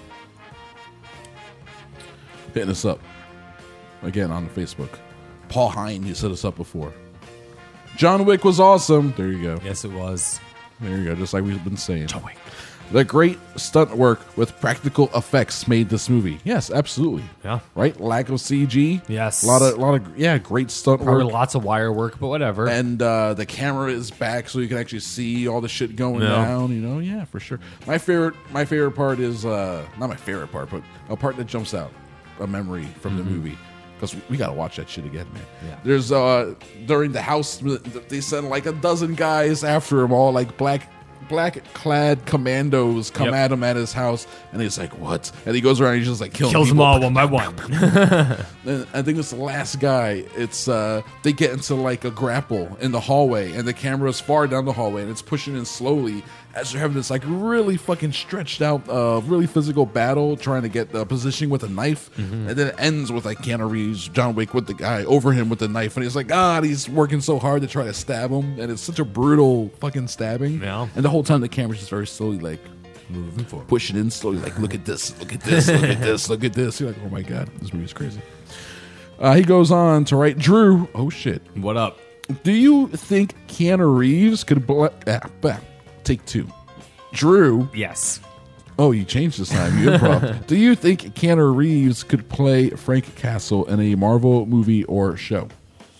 Hitting us up again on Facebook. Paul Hine, he set us up before. John Wick was awesome. There you go. Yes, it was. There you go. Just like we've been saying. John Wick. The great stunt work with practical effects made this movie. Yes, absolutely. Yeah. Right? Lack of C G. Yes. A lot of, lot of, yeah, great stunt Probably work. lots of wire work, but whatever. And uh, the camera is back, so you can actually see all the shit going Yeah. down. You know, yeah, for sure. My favorite, my favorite part is uh, not my favorite part, but a part that jumps out, a memory from Mm-hmm. the movie because we got to watch that shit again, man. Yeah. There's uh during the house, they send like a dozen guys after him, all like black black clad commandos come Yep. at him at his house, and he's like, "What?" And he goes around, and he's just like killing Kills them people. all one by one. And I think it's the last guy. It's uh, they get into like a grapple in the hallway, and the camera is far down the hallway, and it's pushing in slowly as they're having this like really fucking stretched out, uh, really physical battle, trying to get the positioning with a knife, Mm-hmm. and then it ends with like Keanu Reeves, John Wick with the guy over him with the knife, and he's like, God, he's working so hard to try to stab him, and it's such a brutal fucking stabbing. Yeah. And the whole time the camera's just very slowly like Moving forward. pushing in slowly, like, look at this, look at this, look at this, look at this. You're like, oh my God, this movie's crazy. Uh, he goes on to write, Drew, oh shit. What up? Do you think Keanu Reeves could, bl- ah, bah, take two. Drew, Yes. oh, you changed this time, you improv. Do you think Keanu Reeves could play Frank Castle in a Marvel movie or show?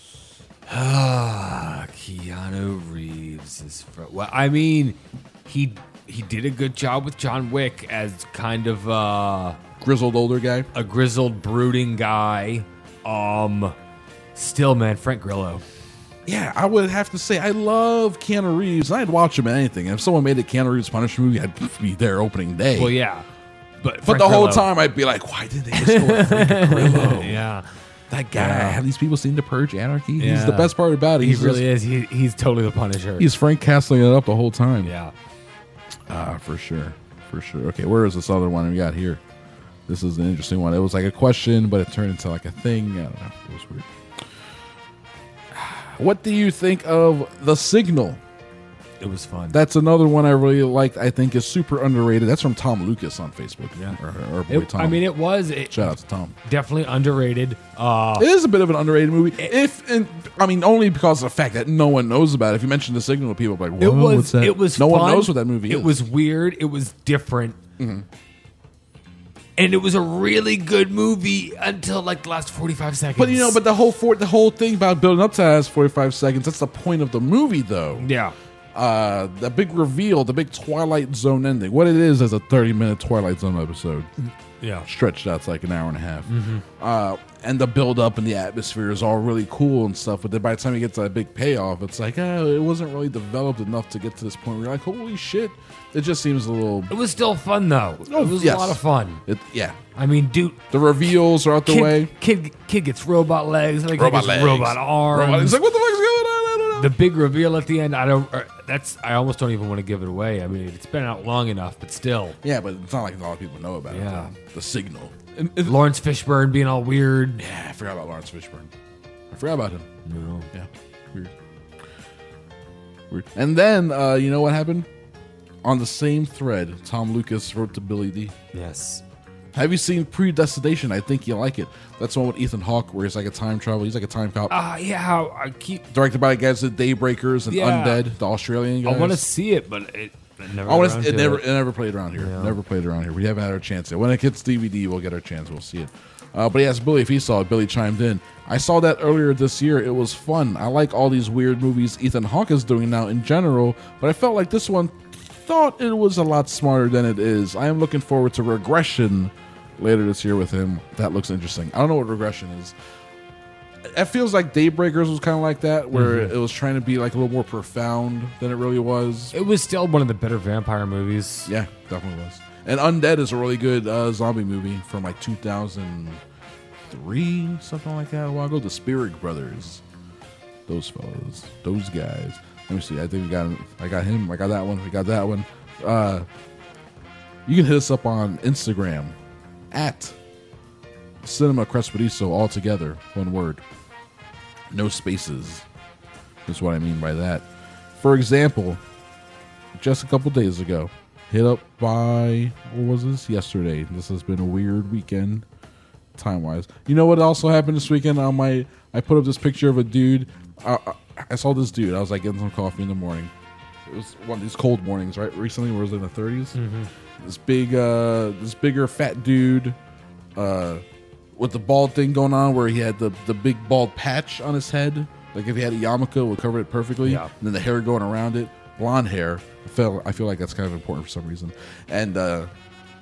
Ah, Keanu Reeves is. Fr- well, I mean, he he did a good job with John Wick as kind of uh, Grizzled older guy? a grizzled, brooding guy. Um, still, man, Frank Grillo. Yeah, I would have to say I love Keanu Reeves. I'd watch him in anything. If someone made a Keanu Reeves Punisher movie, I'd be there opening day. Well, yeah, but But Frank the whole Grillo- time I'd be like, why did they just go with Frank Grillo? yeah, That guy. Yeah. Have these people seen The Purge Anarchy? He's Yeah. the best part about it. he He's really just- is. He, he's totally the Punisher. He's Frank Castling it up the whole time. yeah. Ah, for sure. For sure. Okay, where is this other one we got here? This is an interesting one. It was like a question, but it turned into like a thing. I don't know. It was weird. What do you think of The Signal? It was fun. That's another one I really liked. I think is super underrated. That's from Tom Lucas on Facebook. Yeah. Or, or boy It- Tom. I mean, it was it, Shout out to Tom. definitely underrated. Uh, It is a bit of an underrated movie. If and I mean only because of the fact that no one knows about it. If you mention The Signal, people are like, it "Whoa, was. what's that?" It was. No fun. one knows what that movie It is. was weird. It was different. And it was a really good movie until like the last forty-five seconds. But you know, but the whole for, the whole thing about building up to that is forty-five seconds. That's the point of the movie, though. yeah, Uh, the big reveal, the big Twilight Zone ending. What it is is a thirty-minute Twilight Zone episode yeah. stretched out to like an hour and a half. Mm-hmm. Uh, and the build up and the atmosphere is all really cool and stuff. But then by the time you get to that big payoff, it's like, oh, it wasn't really developed enough to get to this point where you're like, holy shit. It just seems a little. It was still fun though. Oh, it was yes. a lot of fun. It, yeah. I mean, dude, The reveals are out the kid, way. kid, kid gets robot legs. Like Robot gets legs. robot arms. Robot- It's like, what the fuck is going on? I don't know. The big reveal at the end. I don't. Or that's. I almost don't even want to give it away. I mean, it's been out long enough, but still. Yeah, but it's not like a lot of people know about Yeah. it. The, the Signal. And, and- Lawrence Fishburne being all weird. yeah, I forgot about Lawrence Fishburne. I forgot about him. No. Yeah, weird. Weird. And then, uh, you know what happened? On the same thread, Tom Lucas wrote to Billy D. Yes. Have you seen Predestination? I think you like it. That's the one with Ethan Hawke, where he's like a time travel. He's like a time cop. Ah, uh, yeah. How I keep. Directed by guys at Daybreakers and Yeah. Undead, the Australian guys. I want to see it, but it, it never. I want got to. It around never. it. It never played around here. Yeah. Never played around here. We haven't had our chance yet. When it gets D V D, we'll get our chance. We'll see it. Uh, but he asked Billy if he saw it. Billy chimed in. I saw that earlier this year. It was fun. I like all these weird movies Ethan Hawke is doing now in general, but I felt like this one thought it was a lot smarter than it is. I am looking forward to Regression later this year with him. That looks interesting. I don't know what Regression is. It feels like Daybreakers was kind of like that, where Mm-hmm. it was trying to be like a little more profound than it really was. It was still one of the better vampire movies. Yeah, definitely was. And Undead is a really good uh, zombie movie from like two thousand three, something like that, a while ago. The Spirit Brothers. Those fellas. Those guys. Let me see. I think we got I got him. I got that one. We got that one. Uh, you can hit us up on Instagram at Cinema Crespediso, all together, one word. No spaces. That's what I mean by that. For example, just a couple days ago, hit up by, what was this? Yesterday. This has been a weird weekend, time-wise. You know what also happened this weekend? On my, I put up this picture of a dude. I, I, I saw this dude. I was like getting some coffee in the morning. It was one of these cold mornings, right? Recently, where it was in the thirties. Mm-hmm. This big, uh, this bigger fat dude, uh, with the bald thing going on, where he had the the big bald patch on his head. Like if he had a yarmulke, it would cover it perfectly. Yeah. And then the hair going around it, blonde hair. I feel I feel like that's kind of important for some reason. And uh,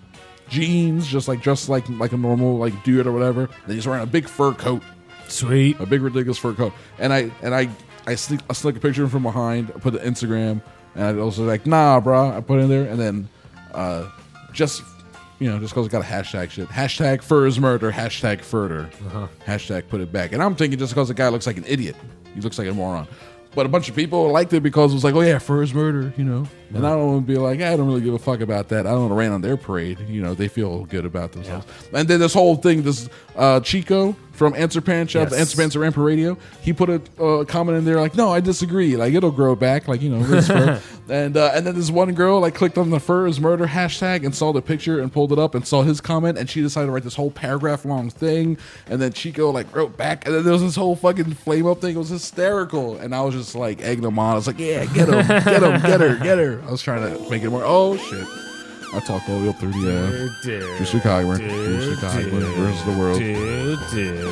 jeans, just like dressed like like a normal like dude or whatever. And he's wearing a big fur coat, Sweet. a big ridiculous fur coat. And I and I I sneak, I snuck a picture of him from behind. I put it on Instagram, and I was like, nah, bro. I put it in there, and then uh, just you know, just because I got a hashtag shit, hashtag fur is murder, hashtag further, Uh-huh. hashtag put it back. And I'm thinking just because the guy looks like an idiot, he looks like a moron. But a bunch of people liked it because it was like, oh yeah, fur is murder, you know. And I don't want to be like, I don't really give a fuck about that. I don't want to rain on their parade. You know, they feel good about themselves. Yeah. And then this whole thing, this uh, Chico from Answer Pan, shout out to Yes. Answer Pan to Rampa Radio, he put a uh, comment in there like, no, I disagree. Like, it'll grow back. Like, you know, this fur. and uh, and then this one girl like clicked on the fur is murder hashtag and saw the picture and pulled it up and saw his comment, and she decided to write this whole paragraph long thing. And then Chico like wrote back, and then there was this whole fucking flame up thing. It was hysterical. And I was just like egging them on. I was like, yeah, get him, get him, get her, get her. I was trying to make it more. Oh shit! I talked all the way up through the uh, Drew Chicago, Drew Chicago versus the world. Do, do.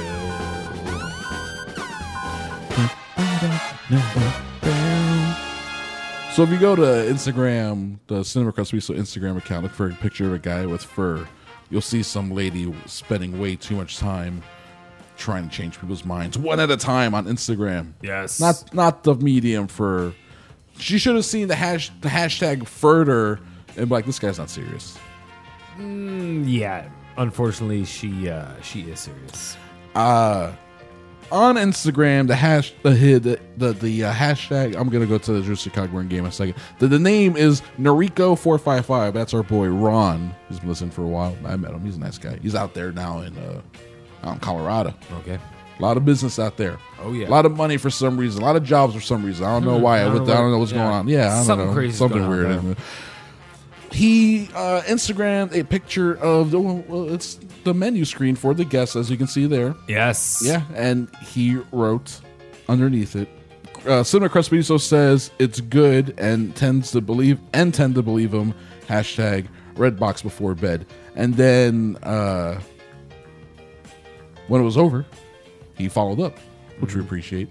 So if you go to Instagram, the Cinema Crust Weasel Instagram account, look for a picture of a guy with fur, you'll see some lady spending way too much time trying to change people's minds one at a time on Instagram. Yes. Not not the medium for. She should have seen the hash the hashtag further and be like, this guy's not serious. Mm, yeah. Unfortunately, she uh, she is serious. Uh on Instagram, the hash the the the, the uh, hashtag. I'm gonna go to the Drew Chicago game in a second. The, the name is Noriko four five five. That's our boy Ron. He's been listening for a while. I met him. He's a nice guy. He's out there now in uh, out in Colorado. Okay. A lot of business out there. Oh yeah. A lot of money for some reason. A lot of jobs for some reason. I don't know why. I, don't, I don't know what's yeah. going on. Yeah, I don't Something know. crazy Something going on weird. there. He uh, Instagrammed a picture of the well, it's the menu screen for the guests, as you can see there. Yes. Yeah, and he wrote underneath it, uh, Cinema Crespiso says it's good and tends to believe and tend to believe him. Hashtag Redbox before bed. And then uh, when it was over, he followed up, which mm-hmm. we appreciate.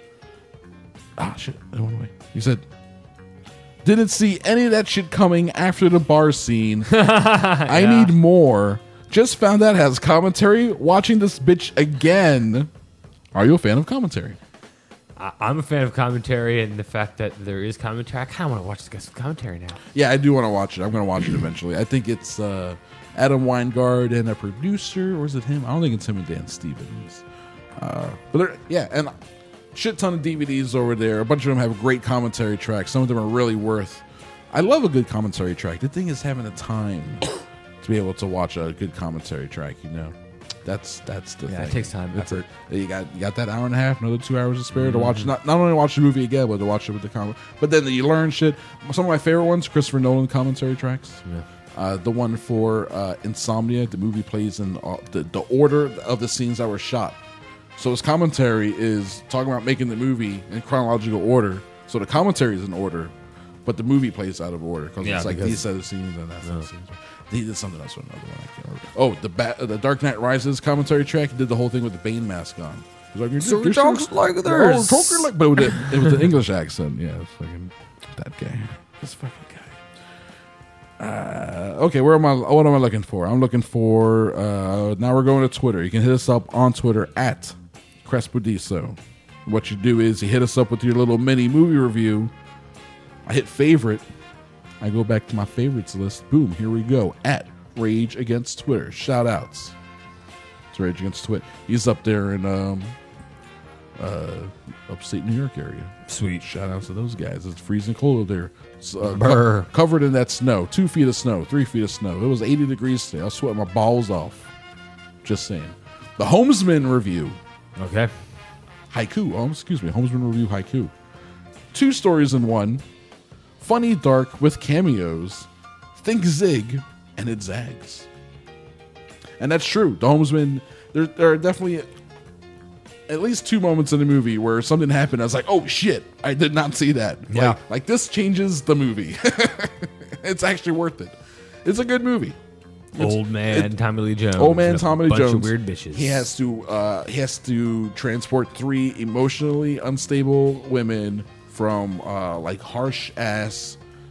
Ah, shit, it went away. He said, didn't see any of that shit coming after the bar scene. I yeah. need more. Just found out it has commentary. Watching this bitch again. Are you a fan of commentary? I- I'm a fan of commentary, and the fact that there is commentary. I kind of want to watch this guy's commentary now. Yeah, I do want to watch it. I'm going to watch it eventually. I think it's uh, Adam Weingard and a producer, or is it him? I don't think it's him and Dan Stevens. Uh, but they're, yeah, and shit ton of D V Ds over there. A bunch of them have great commentary tracks. Some of them are really worth. I love a good commentary track. The thing is having the time to be able to watch a good commentary track. You know, that's that's the Yeah, thing. it takes time, That's effort. it. You got you got that hour and a half, another two hours to spare to watch. Not not only watch the movie again, but to watch it with the comment. But then you learn shit. Some of my favorite ones, Christopher Nolan commentary tracks. Yeah. Uh, the one for uh, Insomnia, the movie plays in uh, the the order of the scenes that were shot. So his commentary is talking about making the movie in chronological order. So the commentary is in order, but the movie plays out of order because Yeah, it's like because- these set of scenes and that set of scenes. He did something else with another one. I can't remember. Oh, the ba- the Dark Knight Rises commentary track. He did the whole thing with the Bane mask on. He's like, So "This he talks is- like oh, this." talking like, but with the, it was the English accent. Yeah, it's fucking that guy. This fucking guy. Uh, okay, where am I? What am I looking for? I'm looking for. Uh, now we're going to Twitter. You can hit us up on Twitter at Crespodiso. What you do is you hit us up with your little mini movie review. I hit favorite. I go back to my favorites list. Boom, here we go. At Rage Against Twitter. Shout outs to Rage Against Twit. He's up there in um, uh, upstate New York area. Sweet. Shout outs to those guys. It's freezing cold up there. It's, uh, Brr. co- covered in that snow. Two feet of snow. Three feet of snow. It was eighty degrees today. I was sweating my balls off. Just saying. The Homesman review. Okay. Haiku. Oh, excuse me. Homesman review haiku. Two stories in one. Funny dark with cameos. Think zig and it zags. And that's true. The Homesman. There, there are definitely at least two moments in the movie where something happened. I was like, "Oh shit! I did not see that." Yeah. Like, like this changes the movie. It's actually worth it. It's a good movie. It's- Old man it- Tommy Lee Jones. Old man and a Tommy Lee bunch Jones. Of weird bitches. He has to. Uh, he has to transport three emotionally unstable women from uh, like harsh ass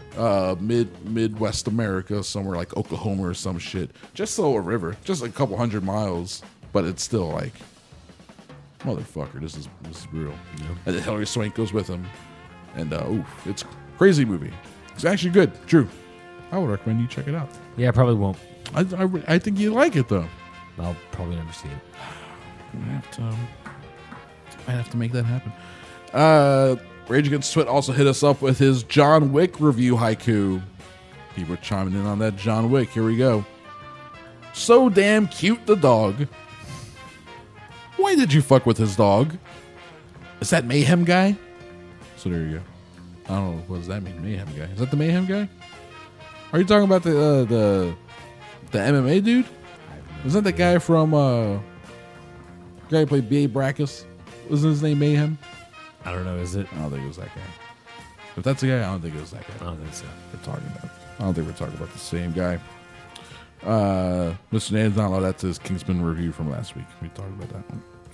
uh, mid Midwest America, somewhere like Oklahoma or some shit. Just so a river, just a couple hundred miles, but it's still like, motherfucker, this is this is real. Yeah. And then Hilary Swank goes with him, and uh, oof, it's a crazy movie. It's actually good. Drew, I would recommend you check it out. Yeah, I probably won't. I I, I think you like it though. I'll probably never see it. I have to, um, might have to make that happen. Uh, Rage Against Twit also hit us up with his John Wick review haiku. People are chiming in on that John Wick. Here we go. So damn cute, the dog. Why did you fuck with his dog? Is that Mayhem guy? So there you go. I don't know. What does that mean, Mayhem guy? Is that the Mayhem guy? Are you talking about the uh, the the M M A dude? Is that the guy from uh, the guy who played B A Baracus? Wasn't his name Mayhem? I don't know. Is it? I don't think it was that guy. If that's the guy, I don't think it was that guy. I don't think so. We're talking about. I don't think we're talking about the same guy. Uh, Mister Name's not allowed. That's his Kingsman review from last week. We talked about that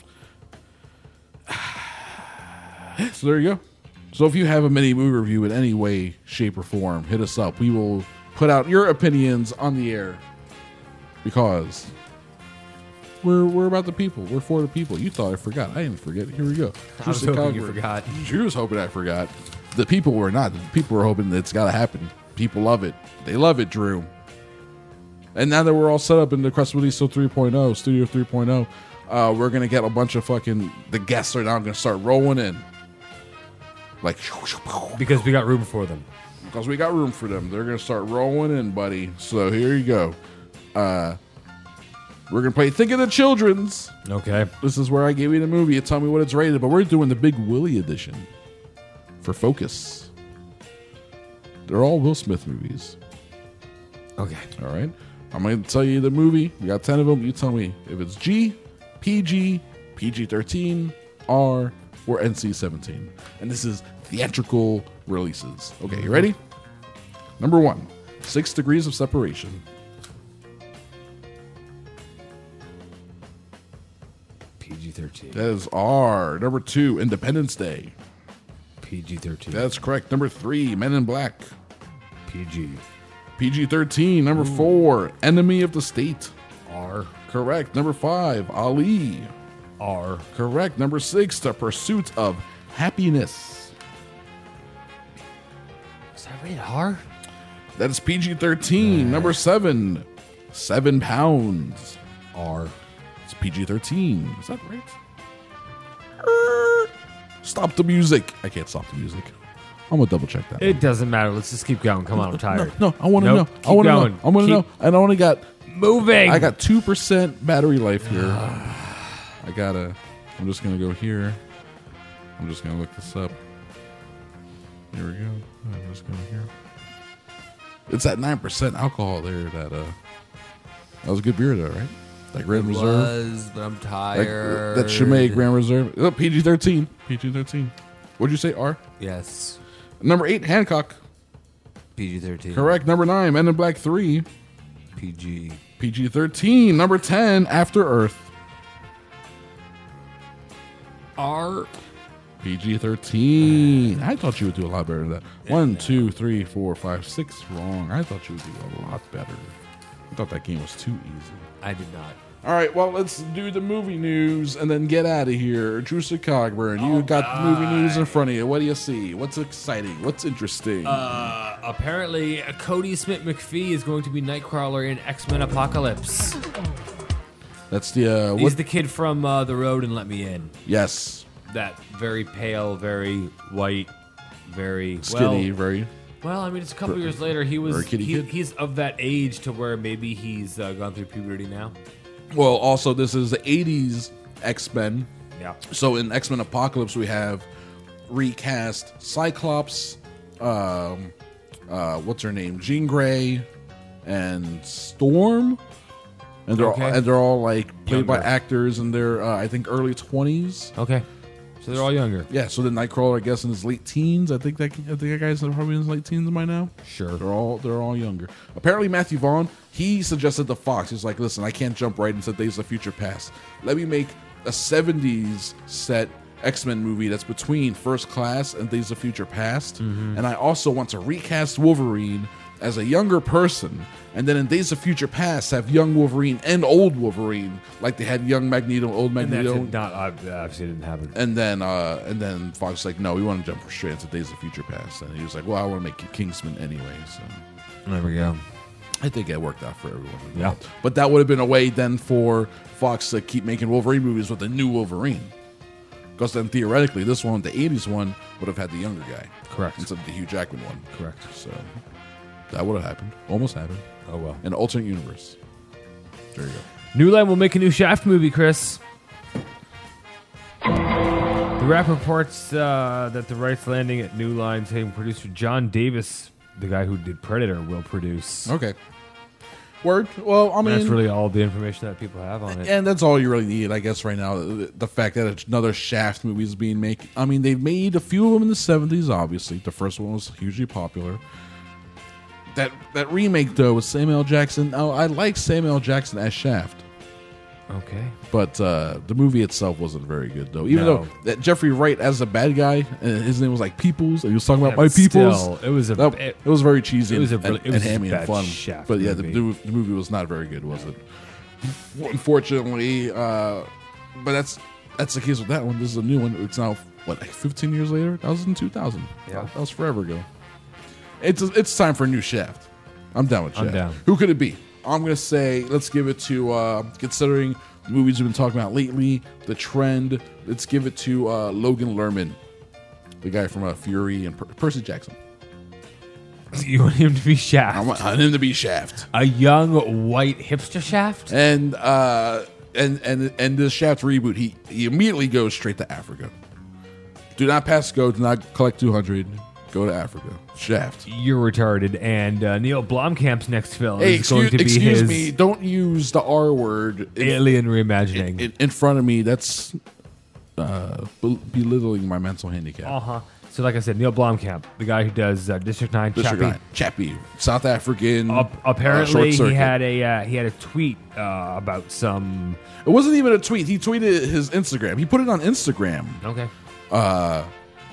one. So there you go. So if you have a mini movie review in any way, shape, or form, hit us up. We will put out your opinions on the air because we're we're about the people. We're for the people. You thought I forgot. I didn't forget. Here we go. I was hoping you forgot. Drew was hoping I forgot. The people were not. The people were hoping that it's got to happen. People love it. They love it, Drew. And now that we're all set up in the Crestwoodiso three point oh, Studio three point oh, uh, we're going to get a bunch of fucking... The guests are now going to start rolling in. Like... Because we got room for them. Because we got room for them. They're going to start rolling in, buddy. So here you go. Uh, we're going to play Think of the Children's. Okay. This is where I give you the movie. You tell me what it's rated. But we're doing the Big Willie edition for Focus. They're all Will Smith movies. Okay. All right. I'm going to tell you the movie. We got ten of them. You tell me if it's G, P G, P G thirteen, R, or N C seventeen. And this is theatrical releases. Okay, you ready? Number one, Six Degrees of Separation. P G thirteen. That is R. Number two, Independence Day. P G thirteen. That's correct. Number three, Men in Black. P G. P G thirteen. Number Ooh. four, Enemy of the State. R. Correct. Number five, Ali. R. Correct. Number six, The Pursuit of Happiness. Is that rated R? That is P G thirteen. Uh. Number seven, Seven Pounds. R. It's P G thirteen. Is that right? Er, stop the music. I can't stop the music. I'm gonna double check that. It doesn't matter. Let's just keep going. Come on, I'm tired. No, no I want to nope, know. I want to know. I want to know. And I only got moving. I got two percent battery life here. I gotta. I'm just gonna go here. I'm just gonna look this up. Here we go. I'm just gonna here. It's at nine percent alcohol there. That uh, that was a good beer though, right? That Grand it Reserve. Was, but I'm tired. That, that Chimay Grand Reserve. Oh, P G thirteen. P G thirteen. What'd you say? R. Yes. Number eight, Hancock. P G thirteen. Correct. Number nine, Men in Black three. P G. P G thirteen. Number ten, After Earth. R. P G thirteen. I thought you would do a lot better than that. One, two, three, four, five, six. Wrong. I thought you would do a lot better. I thought that game was too easy. I did not. All right, well, let's do the movie news and then get out of here. Drewster Cogburn, you oh, got God. the movie news in front of you. What do you see? What's exciting? What's interesting? Uh, apparently, Cody Smith-McPhee is going to be Nightcrawler in X-Men Apocalypse. That's the... Uh, He's what? the kid from uh, The Road and Let Me In. Yes. That very pale, very white, very... Skinny, well, very... Well, I mean, it's a couple years later. He was he, He's of that age to where maybe he's uh, gone through puberty now. Well, also, this is the eighties X-Men. Yeah. So in X-Men Apocalypse, we have recast Cyclops, um, uh, what's her name? Jean Grey, and Storm. And they're, okay. all, and they're all like played Younger. by actors in their, uh, I think, early twenties. Okay. So they're all younger. Yeah, so the Nightcrawler, I guess, in his late teens. I think that I think that guy's probably in his late teens by now. Sure. They're all they're all younger. Apparently, Matthew Vaughn, he suggested to Fox, he's like, listen, I can't jump right into Days of Future Past. Let me make a seventies set X-Men movie that's between First Class and Days of Future Past. And I also want to recast Wolverine as a younger person, and then in Days of Future Past have young Wolverine and old Wolverine, like they had young Magneto, old And that Magneto. did not obviously didn't happen. And then, uh, and then Fox was like, no, we want to jump straight into Days of Future Past. And he was like, well, I want to make it Kingsman anyway. So There we go. I think it worked out for everyone. Yeah. But that would have been a way then for Fox to keep making Wolverine movies with a new Wolverine. Because then theoretically, this one, the eighties one, would have had the younger guy. Correct. Instead of the Hugh Jackman one. Correct. So that would have happened. Almost happened. Oh, well. In an alternate universe. There you go. New Line will make a new Shaft movie, Chris. The Wrap reports uh, that the rights landing at New Line, saying producer John Davis, the guy who did Predator, will produce. Okay. Word. Well, I And mean, that's really all the information that people have on it. and that's all you really need, I guess, right now. The, the fact that another Shaft movie is being made. I mean, they've made a few of them in the seventies, obviously. The first one was hugely popular. That that remake, though, with Samuel L. Jackson. Now, I like Samuel L. Jackson as Shaft. Okay. But uh, the movie itself wasn't very good, though. Even No. though that Jeffrey Wright as a bad guy, and his name was like Peoples, and he was talking Yeah, about my but peoples. still, it was a- That- it- it was very cheesy it was and, a really- and, it was and just a hammy and bad fun. Shaft But yeah, the, movie. the movie was not very good, was it? Unfortunately, uh, but that's that's the case with that one. This is a new one. It's now what, like fifteen years later. That was in two thousand. Yeah. that was forever ago. It's it's time for a new Shaft. I'm down with I'm Shaft. down. Who could it be? I'm gonna say let's give it to uh, considering the movies we've been talking about lately, the trend. Let's give it to uh, Logan Lerman, the guy from uh, Fury and per- Percy Jackson. You want him to be Shaft? I want him to be Shaft. A young white hipster Shaft? And uh, and and and the Shaft reboot, he he immediately goes straight to Africa. Do not pass go. Do not collect two hundred. Go to Africa. Shaft. You're retarded. And uh, Neil Blomkamp's next film Hey, is excuse, going to be excuse his me. Don't use the R word in, alien reimagining. in, in front of me. That's uh, bel- belittling my mental handicap. Uh huh. So, like I said, Neil Blomkamp, the guy who does uh, District Nine, District Chappie. nine. Chappie, South African. Up, uh, apparently, short he circuit. had a uh, he had a tweet uh, about some. It wasn't even a tweet. He tweeted his Instagram. He put it on Instagram. Okay. Uh,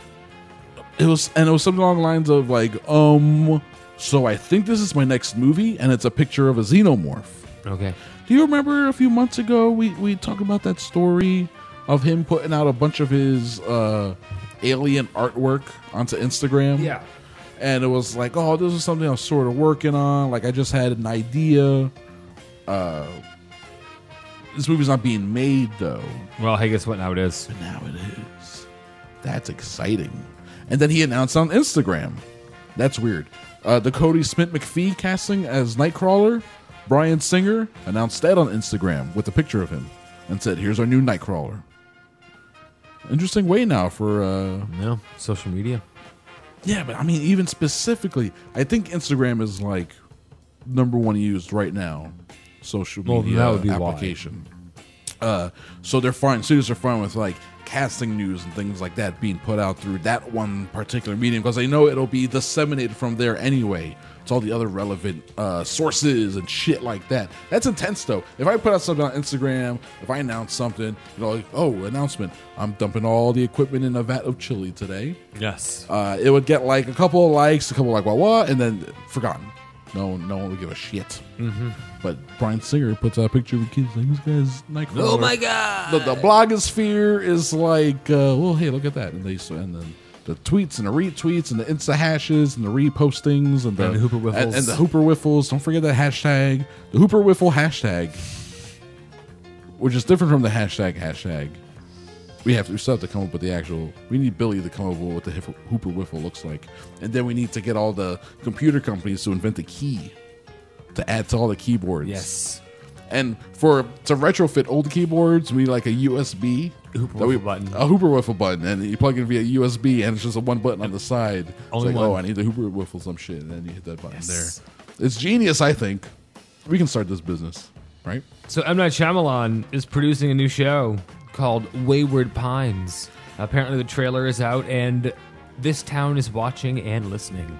it was, and it was something along the lines of like, um, so I think this is my next movie, and it's a picture of a xenomorph. Okay. Do you remember a few months ago we we talked about that story of him putting out a bunch of his uh, alien artwork onto Instagram? Yeah. And it was like, oh, this is something I was sort of working on. Like I just had an idea. Uh, this movie's not being made though. Well, hey, guess what? Now it is. But now it is. That's exciting. And then he announced on Instagram. That's weird. Uh, the Cody Smith McPhee casting as Nightcrawler, Bryan Singer, announced that on Instagram with a picture of him and said, here's our new Nightcrawler. Interesting way now for... Uh, No, social media. yeah, but I mean, even specifically, I think Instagram is like number one used right now. Social Well, media that would be why. application. Uh, so they're fine. Studios are fine with like casting news and things like that being put out through that one particular medium because they know it'll be disseminated from there anyway. It's all the other relevant uh, sources and shit like that. That's intense though. If I put out something on Instagram, if I announce something, you know, like, oh, announcement, I'm dumping all the equipment in a vat of chili today. Yes. Uh, it would get like a couple of likes, a couple of like what what, and then forgotten. No one, no one would give a shit. Mm-hmm. But Bryan Singer puts out a picture of a kid like, this guy's Nightcrawler. Oh my god! The, the blogosphere is like, uh, well, hey, look at that, and they and then the tweets and the retweets and the Insta hashes and the repostings and the, And the Hooper Whiffles. and, and the Hooper Whiffles. Don't forget that hashtag, the Hooper Whiffle hashtag, which is different from the hashtag hashtag. We have to, we still have to come up with the actual. We need Billy to come up with what the Hif- Hooper Whiffle looks like, and then we need to get all the computer companies to invent a key to add to all the keyboards. Yes. And for to retrofit old keyboards, we need like a U S B Hooper that we- Whiffle button. a Hooper Whiffle button, and you plug in via U S B, and it's just a one button on the side. It's Only like, one. oh, I need the Hooper Whiffle some shit, and then you hit that button Yes. there. It's genius, I think. We can start this business, right? So M. Night Shyamalan is producing a new show called Wayward Pines. Apparently the trailer is out, and this town is watching and listening.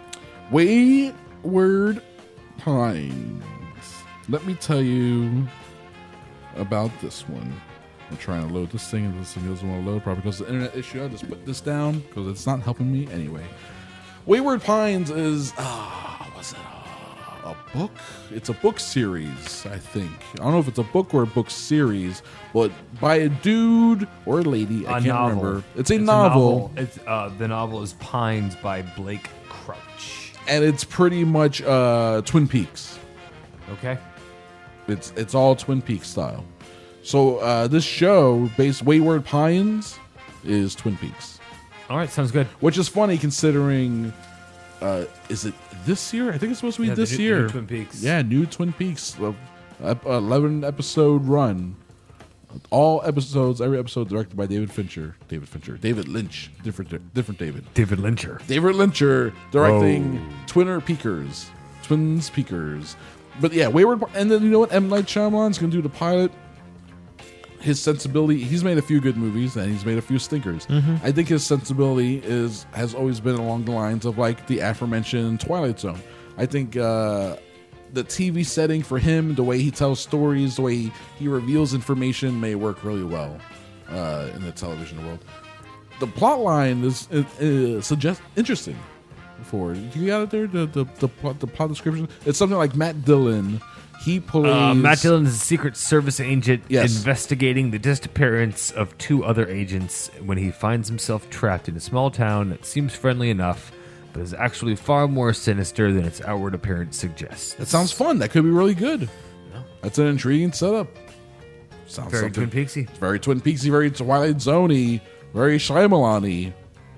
Wayward Pines. Let me tell you about this one. I'm trying to load this thing, and this thing doesn't want to load. Probably because of the internet issue. I just put this down because it's not helping me anyway. Wayward Pines is ah, uh, was it a, a book? It's a book series, I think. I don't know if it's a book or a book series, but by a dude or a lady. I A can't novel. remember. It's a It's novel. It's uh, the novel is Pines by Blake Crouch. And it's pretty much uh, Twin Peaks. Okay. It's it's all Twin Peaks style. So uh, this show, based Wayward Pines, is Twin Peaks. All right, sounds good. Which is funny considering, uh, is it this year? I think it's supposed to be Yeah, the this new- year. new Twin Peaks. Yeah, new Twin Peaks, uh, ep- eleven episode run. All episodes, every episode directed by David Fincher. David Fincher. David Lynch. Different, different David. David Lyncher. David Lyncher directing Whoa. Twinner Peakers. Twins Peakers. But yeah, Wayward. And then you know what? M. Night Shyamalan's going to do the pilot. His sensibility, he's made a few good movies and he's made a few stinkers. Mhm. I think his sensibility is has always been along the lines of like the aforementioned Twilight Zone. I think uh, the T V setting for him, the way he tells stories, the way he, he reveals information may work really well uh, in the television world. The plot line is, is, is suggest interesting. For you got it there, the the the plot, the plot description. It's something like Matt Dillon. He plays Uh, Matt Dillon is a Secret Service agent Yes. investigating the disappearance of two other agents when he finds himself trapped in a small town that seems friendly enough, but is actually far more sinister than its outward appearance suggests. That sounds fun. That could be really good. That's an intriguing setup. Sounds Very something- Twin Peaksy. It's very Twin Peaksy, very Twilight Zone-y, very Shyamalan-y.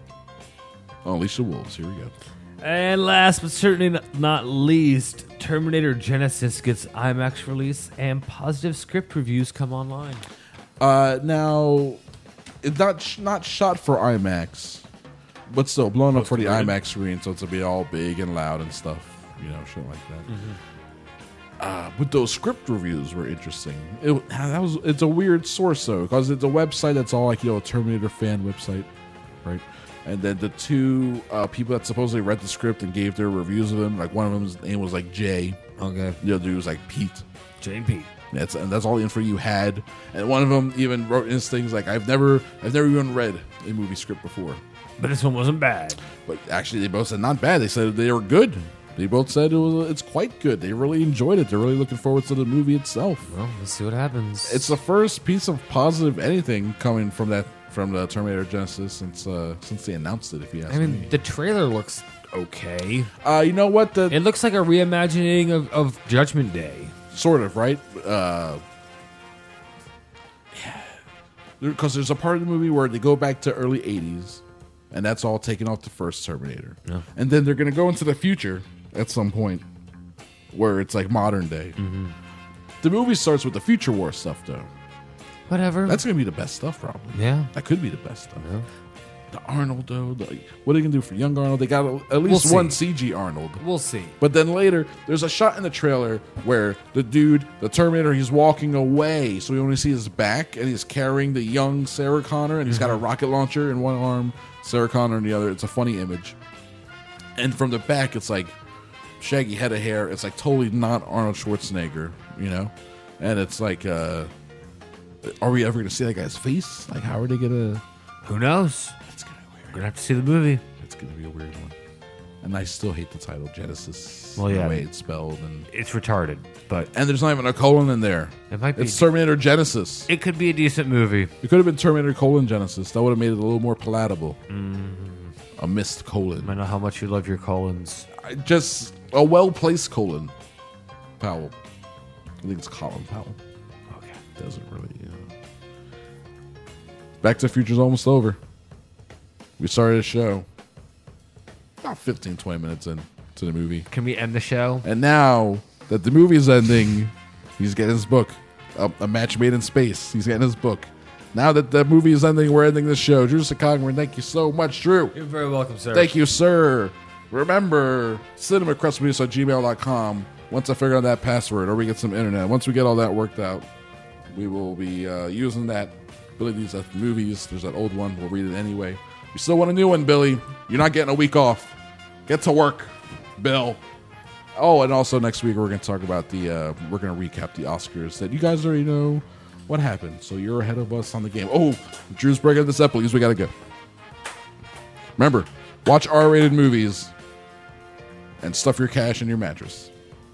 Oh, Alicia Wolves. Here we go. And last but certainly not least, Terminator Genesis gets IMAX release and positive script reviews come online. Uh, now, it's not sh- not shot for IMAX, but still blown up for the Post-production. IMAX screen, so it's gonna be all big and loud and stuff. You know, shit like that. Uh, but those script reviews were interesting. It, that was it's a weird source though, because it's a website that's all like you know a Terminator fan website, right? And then the two uh, people that supposedly read the script and gave their reviews of them, like one of them's name was like Jay. Okay. The other dude was like Pete. Jay and Pete. That's and that's all the info you had. And one of them even wrote in things like, "I've never, I've never even read a movie script before." But this one wasn't bad. But actually, they both said not bad. They said they were good. They both said it was, it's quite good. They really enjoyed it. They're really looking forward to the movie itself. Well, let's see what happens. It's the first piece of positive anything coming from that from the Terminator Genesis since uh, since they announced it. If you ask I mean, me, the trailer looks okay. Uh, you know what? The It looks like a reimagining of, of Judgment Day. Sort of, right? Uh, because there's a part of the movie where they go back to early eighties, and that's all taken off the first Terminator. Yeah. And then they're going to go into the future at some point where it's like modern day. Mm-hmm. The movie starts with the Future War stuff, though. Whatever. That's going to be the best stuff, probably. Yeah. That could be the best stuff. Yeah. The Arnold, though. The, what are they going to do for young Arnold? They got at We'll least see. one C G Arnold. We'll see. But then later, there's a shot in the trailer where the dude, the Terminator, he's walking away. So we only see his back, and he's carrying the young Sarah Connor, and he's got a rocket launcher in one arm, Sarah Connor in the other. It's a funny image. And from the back, it's like shaggy head of hair. It's like totally not Arnold Schwarzenegger, you know? And it's like, uh, are we ever going to see that guy's face? Like, how are they going to... Who knows? It's going to be weird. We're going to have to see the movie. It's going to be a weird one. And I still hate the title Genesis. Well, yeah. The way it's spelled. And It's retarded, but and there's not even a colon in there. it might be. It's Terminator Genesis. It could be a decent movie. It could have been Terminator colon Genesis. That would have made it a little more palatable. Mm. A missed colon. I know how much you love your colons. I- Just a well-placed colon. Powell. I think it's Colin Powell. Okay. Doesn't really, you know. Back to the Future's almost over. We started a show about fifteen, twenty minutes in to the movie. Can we end the show? And now that the movie's ending, he's getting his book. A, a Match Made in Space. He's getting his book. Now that the movie is ending, we're ending this show. Drew Sakagman, thank you so much, Drew. You're very welcome, sir. Thank you, sir. Remember, cinemacrustmovies at gmail dot com. Once I figure out that password or we get some internet, once we get all that worked out, we will be uh, using that. Billy needs that movies. There's that old one. We'll read it anyway. You still want a new one, Billy? You're not getting a week off. Get to work, Bill. Oh, and also next week we're going to talk about the. Uh, we're going to recap the Oscars that you guys already know. What happened? So you're ahead of us on the game. Oh, Drew's breaking this up. Please, we gotta go. Remember, watch R-rated movies and stuff your cash in your mattress.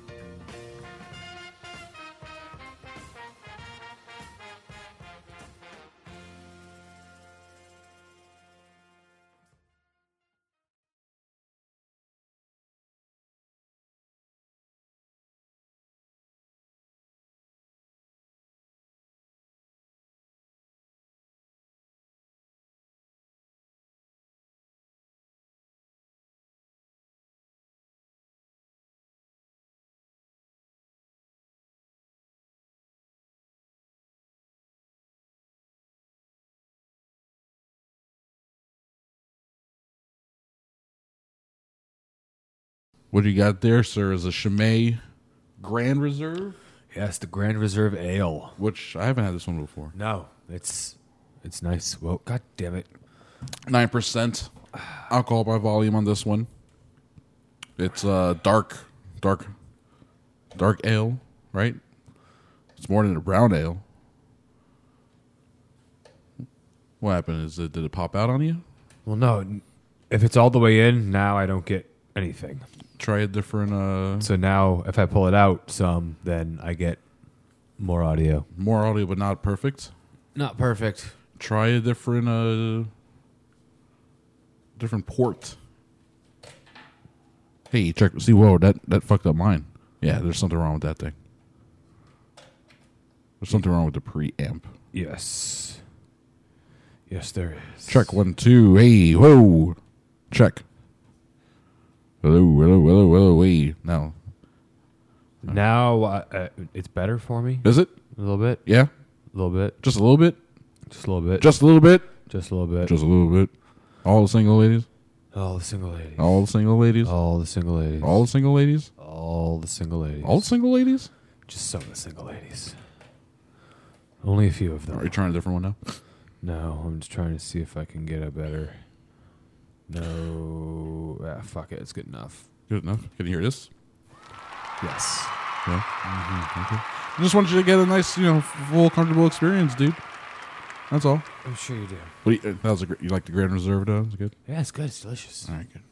What do you got there, sir? Is a Chimay Grand Reserve? Yes, the Grand Reserve Ale. Which I haven't had this one before. No, it's it's nice. Well, god damn it. nine percent alcohol by volume on this one. It's uh, dark, dark, dark ale, right? It's more than a brown ale. What happened? Is it, did it pop out on you? Well, no. If it's all the way in, now I don't get anything. Try a different... Uh, so now, if I pull it out some, then I get more audio. More audio, but not perfect? Not perfect. Try a different... Uh, different port. Hey, check... See, whoa, that, that fucked up mine. Yeah, there's something wrong with that thing. There's something wrong with the preamp. Yes. Yes, there is. Check one, two. Hey, whoa. Check. Hello, hello, hello, hello. Hey, now. Now uh, uh, it's better for me. Is it? A little bit. Yeah? A little bit. Just a little bit? Just a little bit. Just a little bit? Just a little bit. Just a little bit. All the single ladies? All the single ladies. All the single ladies? All the single ladies. All the single ladies? All the single ladies. All the single ladies? Just some of the single ladies. Only a few of them. Are you trying a different one now? No, I'm just trying to see if I can get a better. No. Ah, fuck it. It's good enough. Good enough. Can you hear this? Yes. Yeah. Mm-hmm. Okay. I just wanted you to get a nice, you know, full, comfortable experience, dude. That's all. I'm sure you do. What do you, that was a, gr- you like the Grand Reserve, though? Is it good? Yeah, it's good. It's delicious. All right, good.